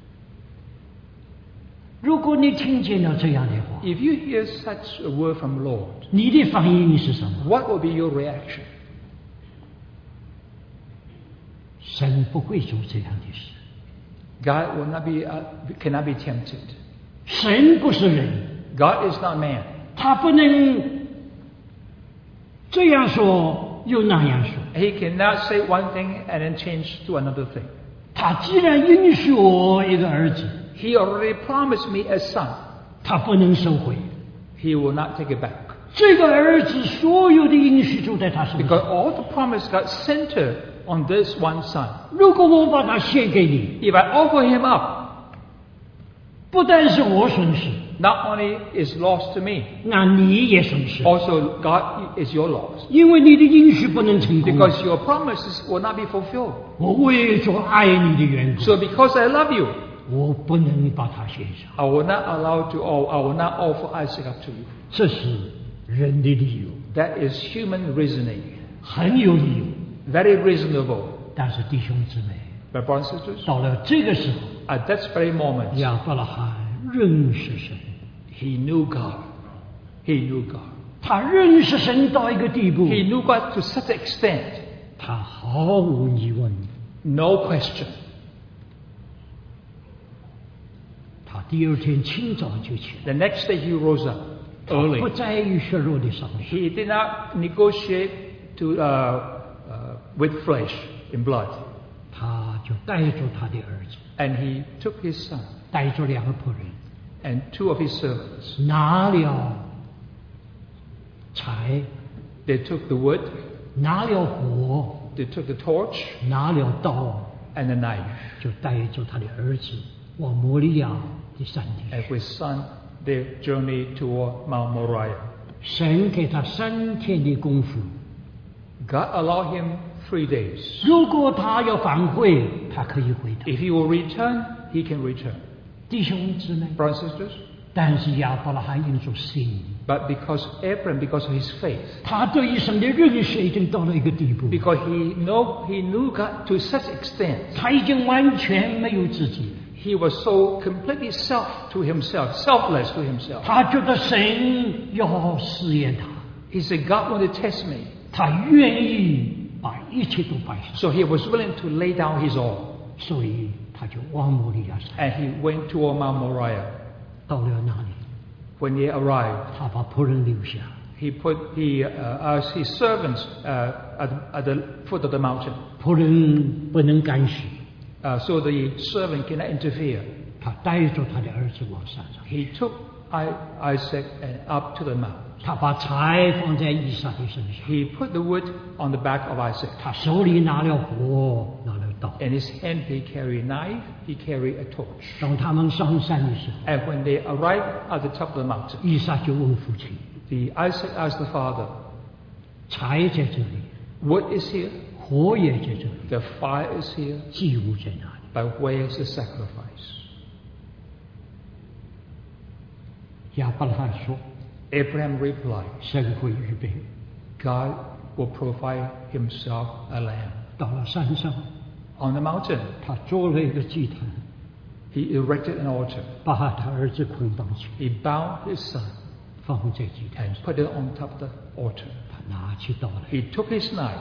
如果你听见了这样的话， If you hear such a word from the Lord, 你的反应是什么？ what will be your reaction? 神不会做这样的事。 God will not be, uh, cannot be tempted. 神不是人， God is not man. 他不能这样说又那样说。 He cannot say one thing and then change to another thing. 他既然允许我一个儿子， He already promised me a son. 他不能收回。 He will not take it back. 这个儿子所有的应许都在他身 Because 上。 all the promise got centered on this one son. 如果我把他献给你， If I offer him up, 不但是我损失， not only is lost to me, 那你也损失， also God is your loss. 因为你的应许不能成功。 Because your promises will not be fulfilled. 我为着爱你的缘故， So because I love you, 我不能把它献上。 I will not allow to, or I will not offer Isaac up to you. 这是人的理由， That is human reasoning. 很有理由。 Very reasonable. 但是弟兄姊妹， But brothers and sisters, 到了这个时候， at that very moment, 亚伯拉罕认识神， he knew God. He knew God. 他认识神到一个地步， He knew God to such an extent, 他毫无疑问， no question. 他第二天清早就起来， The next day he rose up 不 early. 在于血肉的上面， He did not negotiate to, uh, uh, with flesh and blood. 他就带着他的儿子， And he took his son 带着两个仆人， and two of his servants. 拿了柴， They took the wood, 拿了火， they took the torch 拿了刀， and the knife. 就带着他的儿子往摩利亚的山地。 And with his son, they journeyed toward Mount Moriah. 神给他三天的功夫， God allowed him three days. 如果他要反悔，他可以回答。 If he will return, he can return. 弟兄姊妹， Brothers and sisters, 但是亚伯拉罕因着信， but because Abraham, because of his faith, 他对于神的认识已经到了一个地步， because he know he knew God to such extent, 他已经完全没有自己， he was so completely self to himself, selfless to himself. 他觉得神要试验他， He said, God want to test me. 他愿意把一切都摆上， So he was willing to lay down his all. 所以他就往摩利亚山。 And he went toward Mount Moriah. 到了那里， When he arrived, 他把仆人留下， he put he, uh, asked his servants uh, at, at the foot of the mountain, 仆人不能干涉， uh, so the servant cannot interfere. 他带着他的儿子往山上， He took I, Isaac and up to the mountain. 他把柴放在以撒的身上， He put the wood on the back of Isaac. 他手里拿了火，拿了刀。 In his hand he carried a knife, he carried a torch. 当他们上山的时候， And when they arrived at the top of the mountain, 以撒就问父亲 the Isaac asked the father, 柴在这里， "Wood is here, 火也在这里， the fire is here, 祭物在哪里？ but where is the sacrifice?" 亚伯拉罕说 Abraham replied, 神会预备。 "God will provide himself a lamb." 到了山上， On the mountain, 他做了一个祭坛， he erected an altar. 把他儿子捆绑起， He bound his son 放在祭坛 and 上。 put it on top of the altar. 他拿起刀来， He took his knife.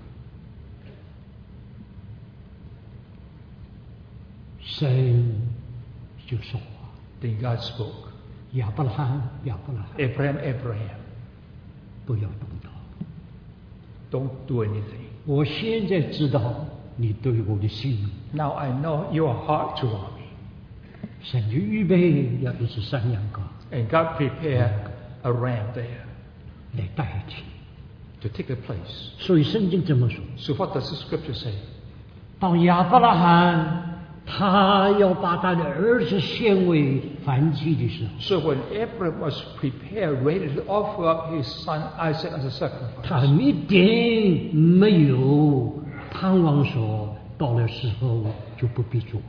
神就说话： Then God spoke, 亚伯拉罕，亚伯拉罕， "Abraham, Abraham, 不要动刀。 don't do anything. 我现在知道你对我的心， Now I know your heart toward me." 神就预备要一只山羊羔 And God prepared a ram there 来代替。 to take a place. 所以圣经这么说： So what does the scripture say? 当亚伯拉罕他要把他的儿子献为燔祭的时候， So when Abraham was prepared, ready to offer up his son Isaac as a sacrifice, 他一点没有盼望说到了时候就不必做。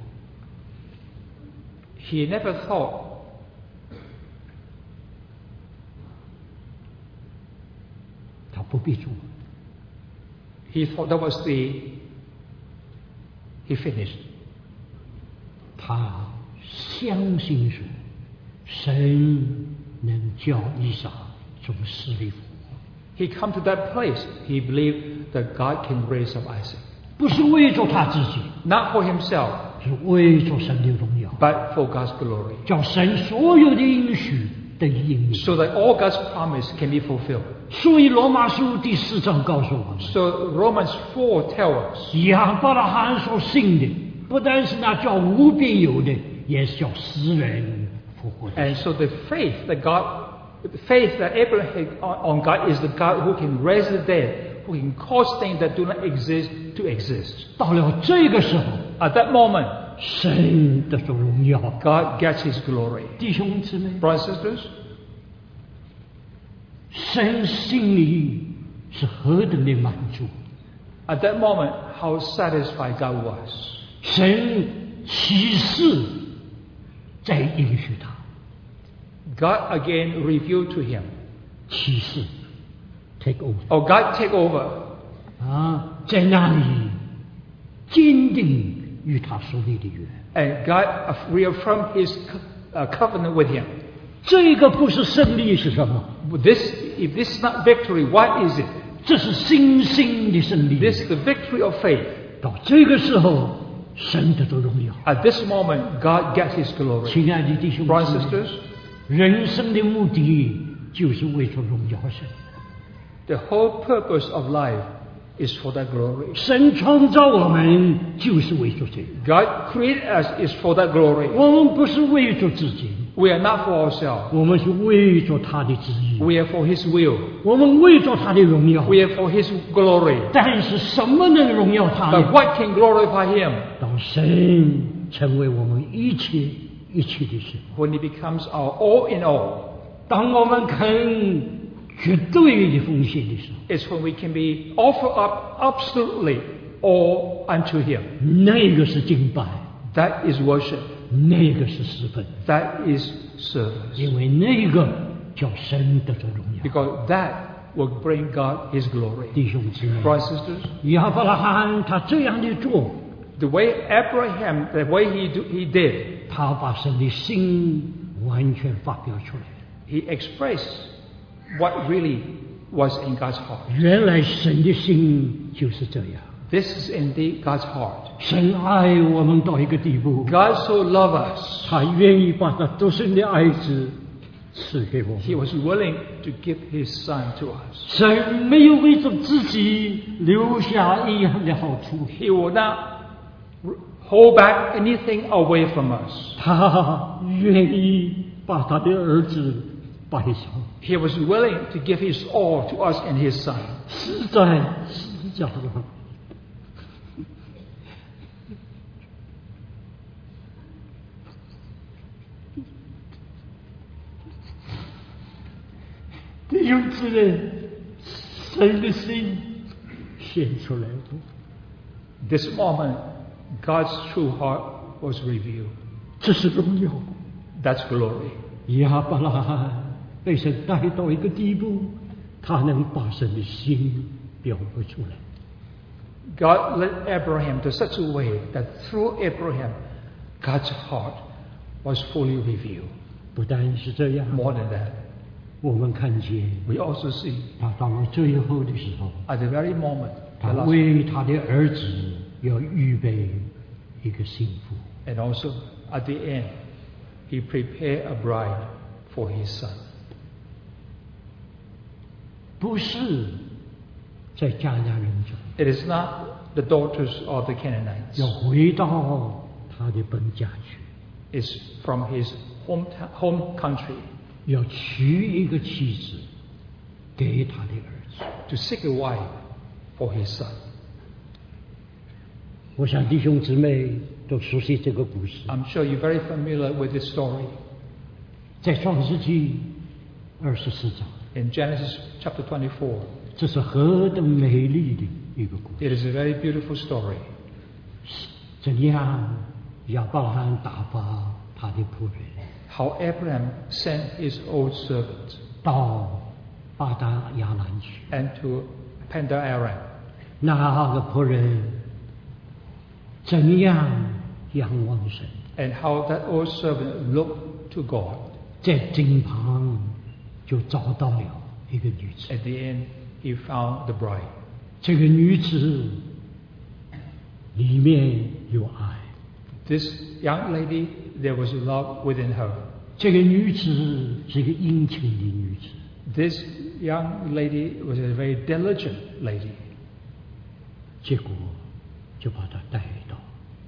he never thought 不必做。 He thought that was the, he finished. 他相信说，神能叫以撒从死里复活， He come to that place. He believed that God can raise up Isaac. 不是为着他自己， Not for himself, 是为着神的荣耀， but for God's glory. 叫神所有的应许得以应验。 So that all God's promise can be fulfilled. 所以罗马书第四章告诉我们， So Romans four tells us 亚伯拉罕所信的，不但是那叫无边有的，也是叫死人复活的。 And so the faith that God, the faith that Abraham had on on God is the God who can raise the dead, who can cause things that do not exist to exist. 到了这个时候， At that moment, 神的荣耀， God gets His glory. 弟兄姊妹， Brothers and sisters, 神心里是何等的满足， at that moment, how satisfied God was. 神启示再应许他， God again revealed to him. 启示 take over Oh, God take over. 啊，在那里坚定与他所立的约。 And God reaffirmed His uh, covenant with him. 这个不是胜利是什么？ This, if this is not victory, what is it? 这是信心的胜利。 This is the victory of faith. 到这个时候，神得着荣耀。 At this moment, God gets His glory. 亲爱的弟兄 Brothers 姊 and 妹， sisters, 人生的目的就是为着荣耀神。 the whole purpose of life is for that glory. 神创造我们就是为着这个， God created us is for that glory. 我们不是为着自己， We are not for ourselves. 我们是为着他的旨意， We are for His will. 我们为着他的荣耀。 We are for His glory. 但是什么能荣耀他 But 呢？ what can glorify Him? 当神成为我们一切一切的时候， When He becomes our all in all. 当我们肯绝对的奉献的时候， It's when we can be offered up absolutely all unto Him. 那个是敬拜， That is worship. 那个是侍奉， That is service. 因为那个叫神得着荣耀。 Because that will bring God His glory. 弟兄姊妹， Brothers and sisters, 亚伯拉罕他这样的做， the way Abraham, the way he, do, he did, 他把神的心完全发表出来。 he expressed what really was in God's heart. 原来神的心就是这样， This is indeed God's heart. 神爱我们到一个地步， God so loved us, 他愿意把他独生的爱子赐给我们。 He was willing to give His Son to us. 神没有为着自己留下一样的好处， He will not hold back anything away from us. 他愿意把他的儿子摆上， He was willing to give His all to us and His Son. 死在十字架上。弟兄姊妹，神的心显出来了。 This moment, God's true heart was revealed. 这是荣耀。 That's glory. 亚伯拉罕被神带到一个地步，他能把神的心表露出来。 God led Abraham to such a way that through Abraham, God's heart was fully revealed. 不但是这样， More than that, 我们看见 we also see 他到了最后的时候， at the very moment, 他 the last- 为他的儿子要预备一个幸福。 and also at the end, He prepared a bride for His Son. 不是在迦南人中， It is not the daughters of the Canaanites. 要回到他的本家去， It's from His home, home country 要娶一个妻子给他的儿子。 to seek a wife for His Son. 我想弟兄姊妹都熟悉这个故事， I'm sure you're very familiar with this story. 在创世纪二十四章， In Genesis chapter twenty-four, 这是何等美丽的一个故事。 it is a very beautiful story. 怎样亚伯拉罕打发他的仆人 How Abraham sent his old servant 到巴达亚兰去。 and to Pandararam. 那个仆人怎样仰望神， And how that old servant looked to God. 在井旁就找到了一个女子。 At the end, he found the bride. 这个女子里面有爱， This young lady, there was love within her. 这个女子是一个殷勤的女子。 This young lady was a very diligent lady. 结果就把她带到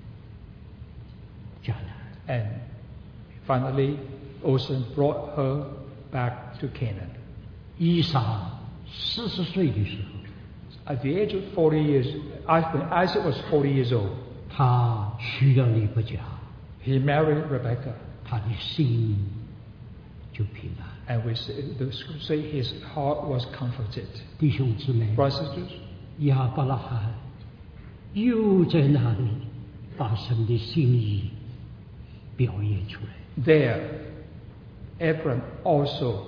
迦南。 And finally, Osan brought her back to Canaan. 以撒四十岁的时候， At the age of forty years, when Isaac was forty years old, 他娶了利百加， he married Rebekah. 他的心就平安。 And we say, the scripture say his heart was comforted. 弟兄姊妹， Brothers and sisters, 亚伯拉罕又在那里把神的心意表演出来。 there, Abram also,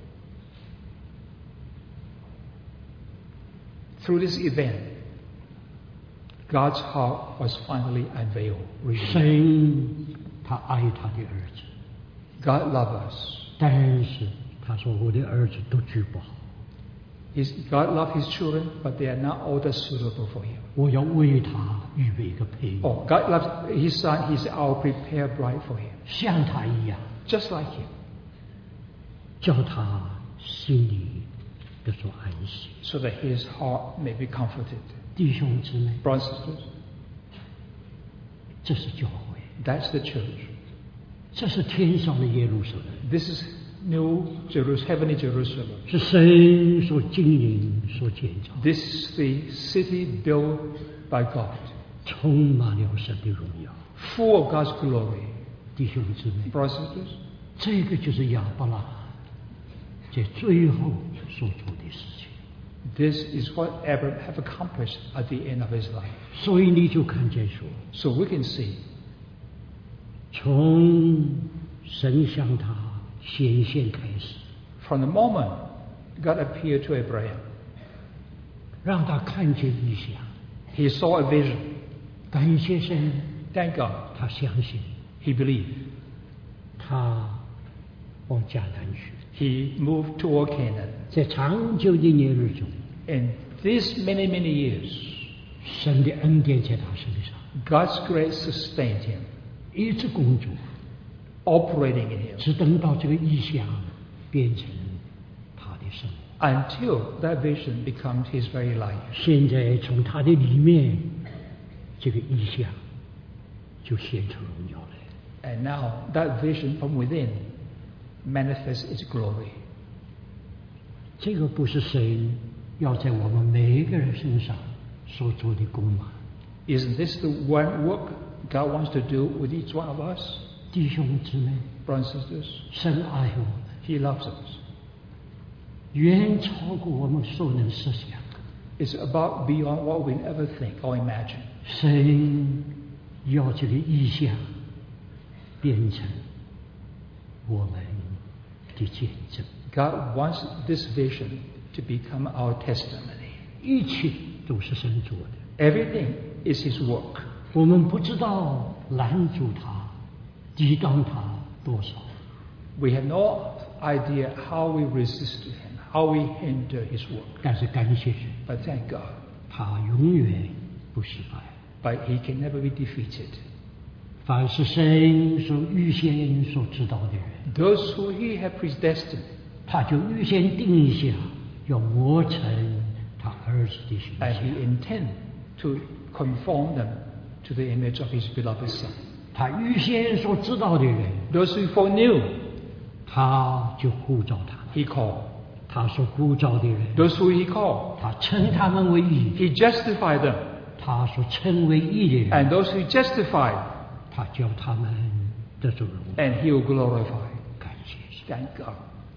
through this event, God's heart was finally unveiled. revealed. 神他爱他的儿子， God loves us. 但是他说我的儿子独居不好， His, God loves his children, but they are not all that suitable for him. 我要为他预备一个配偶， Oh, God loves his son. He said, I'll prepare a bride for him. 像他一样， Just like him. 叫他心里得着安息。 So that his heart may be comforted. 弟兄姊妹， Brothers and sisters, 这是教会， that's the church. 这是天上的耶路撒冷， This is New Jerusalem, heavenly Jerusalem. 是神所经营、所建造， This is the city built by God, 充满了神的荣耀。 full of God's glory. 弟兄姊妹， Brothers and sisters, 这个就是亚伯拉罕在最后所做的事情。 this is what Abraham have accomplished at the end of his life. 所以你就看见说， So we can see 从神向他显现开始， from the moment God appeared to Abraham, 让他看见异象， he saw a vision. 感谢神， Thank God. 他相信， He believed. 他往迦南去。 He moved toward Canaan. 在长久的年日中， In these many, many years, 神的恩典在他身上 God's grace sustained him, 一直工作， operating in him, 直等到这个异象变成他的生活。 until that vision becomes his very life. 现在从他的里面，这个异象就显出荣耀来。 And now that vision from within manifests its glory. 这个不是神要在我们每一个人身上所做的工吗？ Isn't this the one work God wants to do with each one of us? 弟兄姊妹， Brothers and sisters, 神爱我们， He loves us. 远超过我们所能设想。 It's about beyond what we ever think or imagine. 神要这个意象变成我们的见证， God wants this vision to become our testimony. 一切都是神做的。 Everything is His work. 我们不知道拦阻他、抵挡他多少， We have no idea how we resist Him, how we hinder His work. 但是感谢神， But thank God, 他永远不失败。 but He can never be defeated. 凡是神所预先所知道的人， Those who He has predestined, 他就预先定下要磨成他儿子的形 and 象。 He intends to conform them to the image of His beloved Son. 他预先所知道的人， Those who He foreknew, 他就呼召他们； He called. 他所呼召的人， Those who He called, 他称他们为义； He justified them. 他所称为义的人， And those who He justified, 他叫他们得着荣耀。 and He will glorify. 感谢神。 Thank God.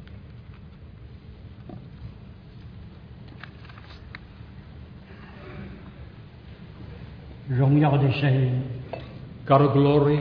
荣耀的神， God of glory,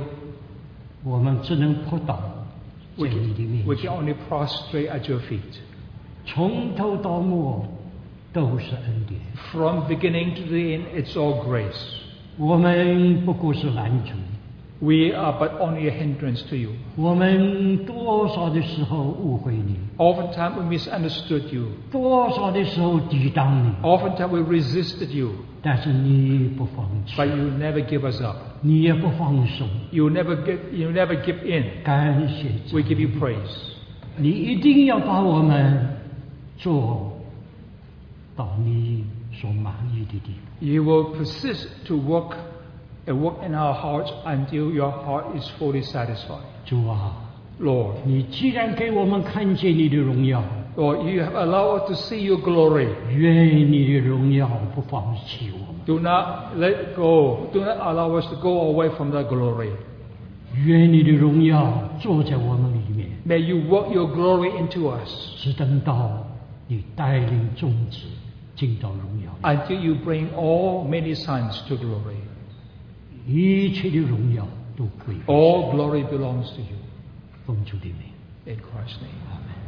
我们只能扑倒在 we 你的 can, 面 we 前。 can only prostrate at Your feet. 从头到末都是恩典。 From beginning to the end, it's all grace. 我们不过是拦阻， We are but only a hindrance to you. 我们多少的时候误会你， Oftentimes we misunderstood you. 多少的时候抵挡你， Oftentimes we resisted you. 但是你不放弃， But you never give us up. 你也不放手。 You never give, you never give in. 感谢主 We，give you praise. 你一定要把我们做到你所满意的地步。 You will persist to work and work in our hearts until your heart is fully satisfied. 主啊， Lord, 你既然给我们看见你的荣耀， Lord, you have allowed us to see your glory. 愿你的荣耀不放弃我们， Do not let go. Do not allow us to go away from that glory. 愿你的荣耀坐在我们里面， May you work your glory into us 直等到你带领众子进到荣耀里， until you bring all many sons to glory. 一切的荣耀都归于 All glory belongs to you. 奉主的名。 In Christ's name. Amen.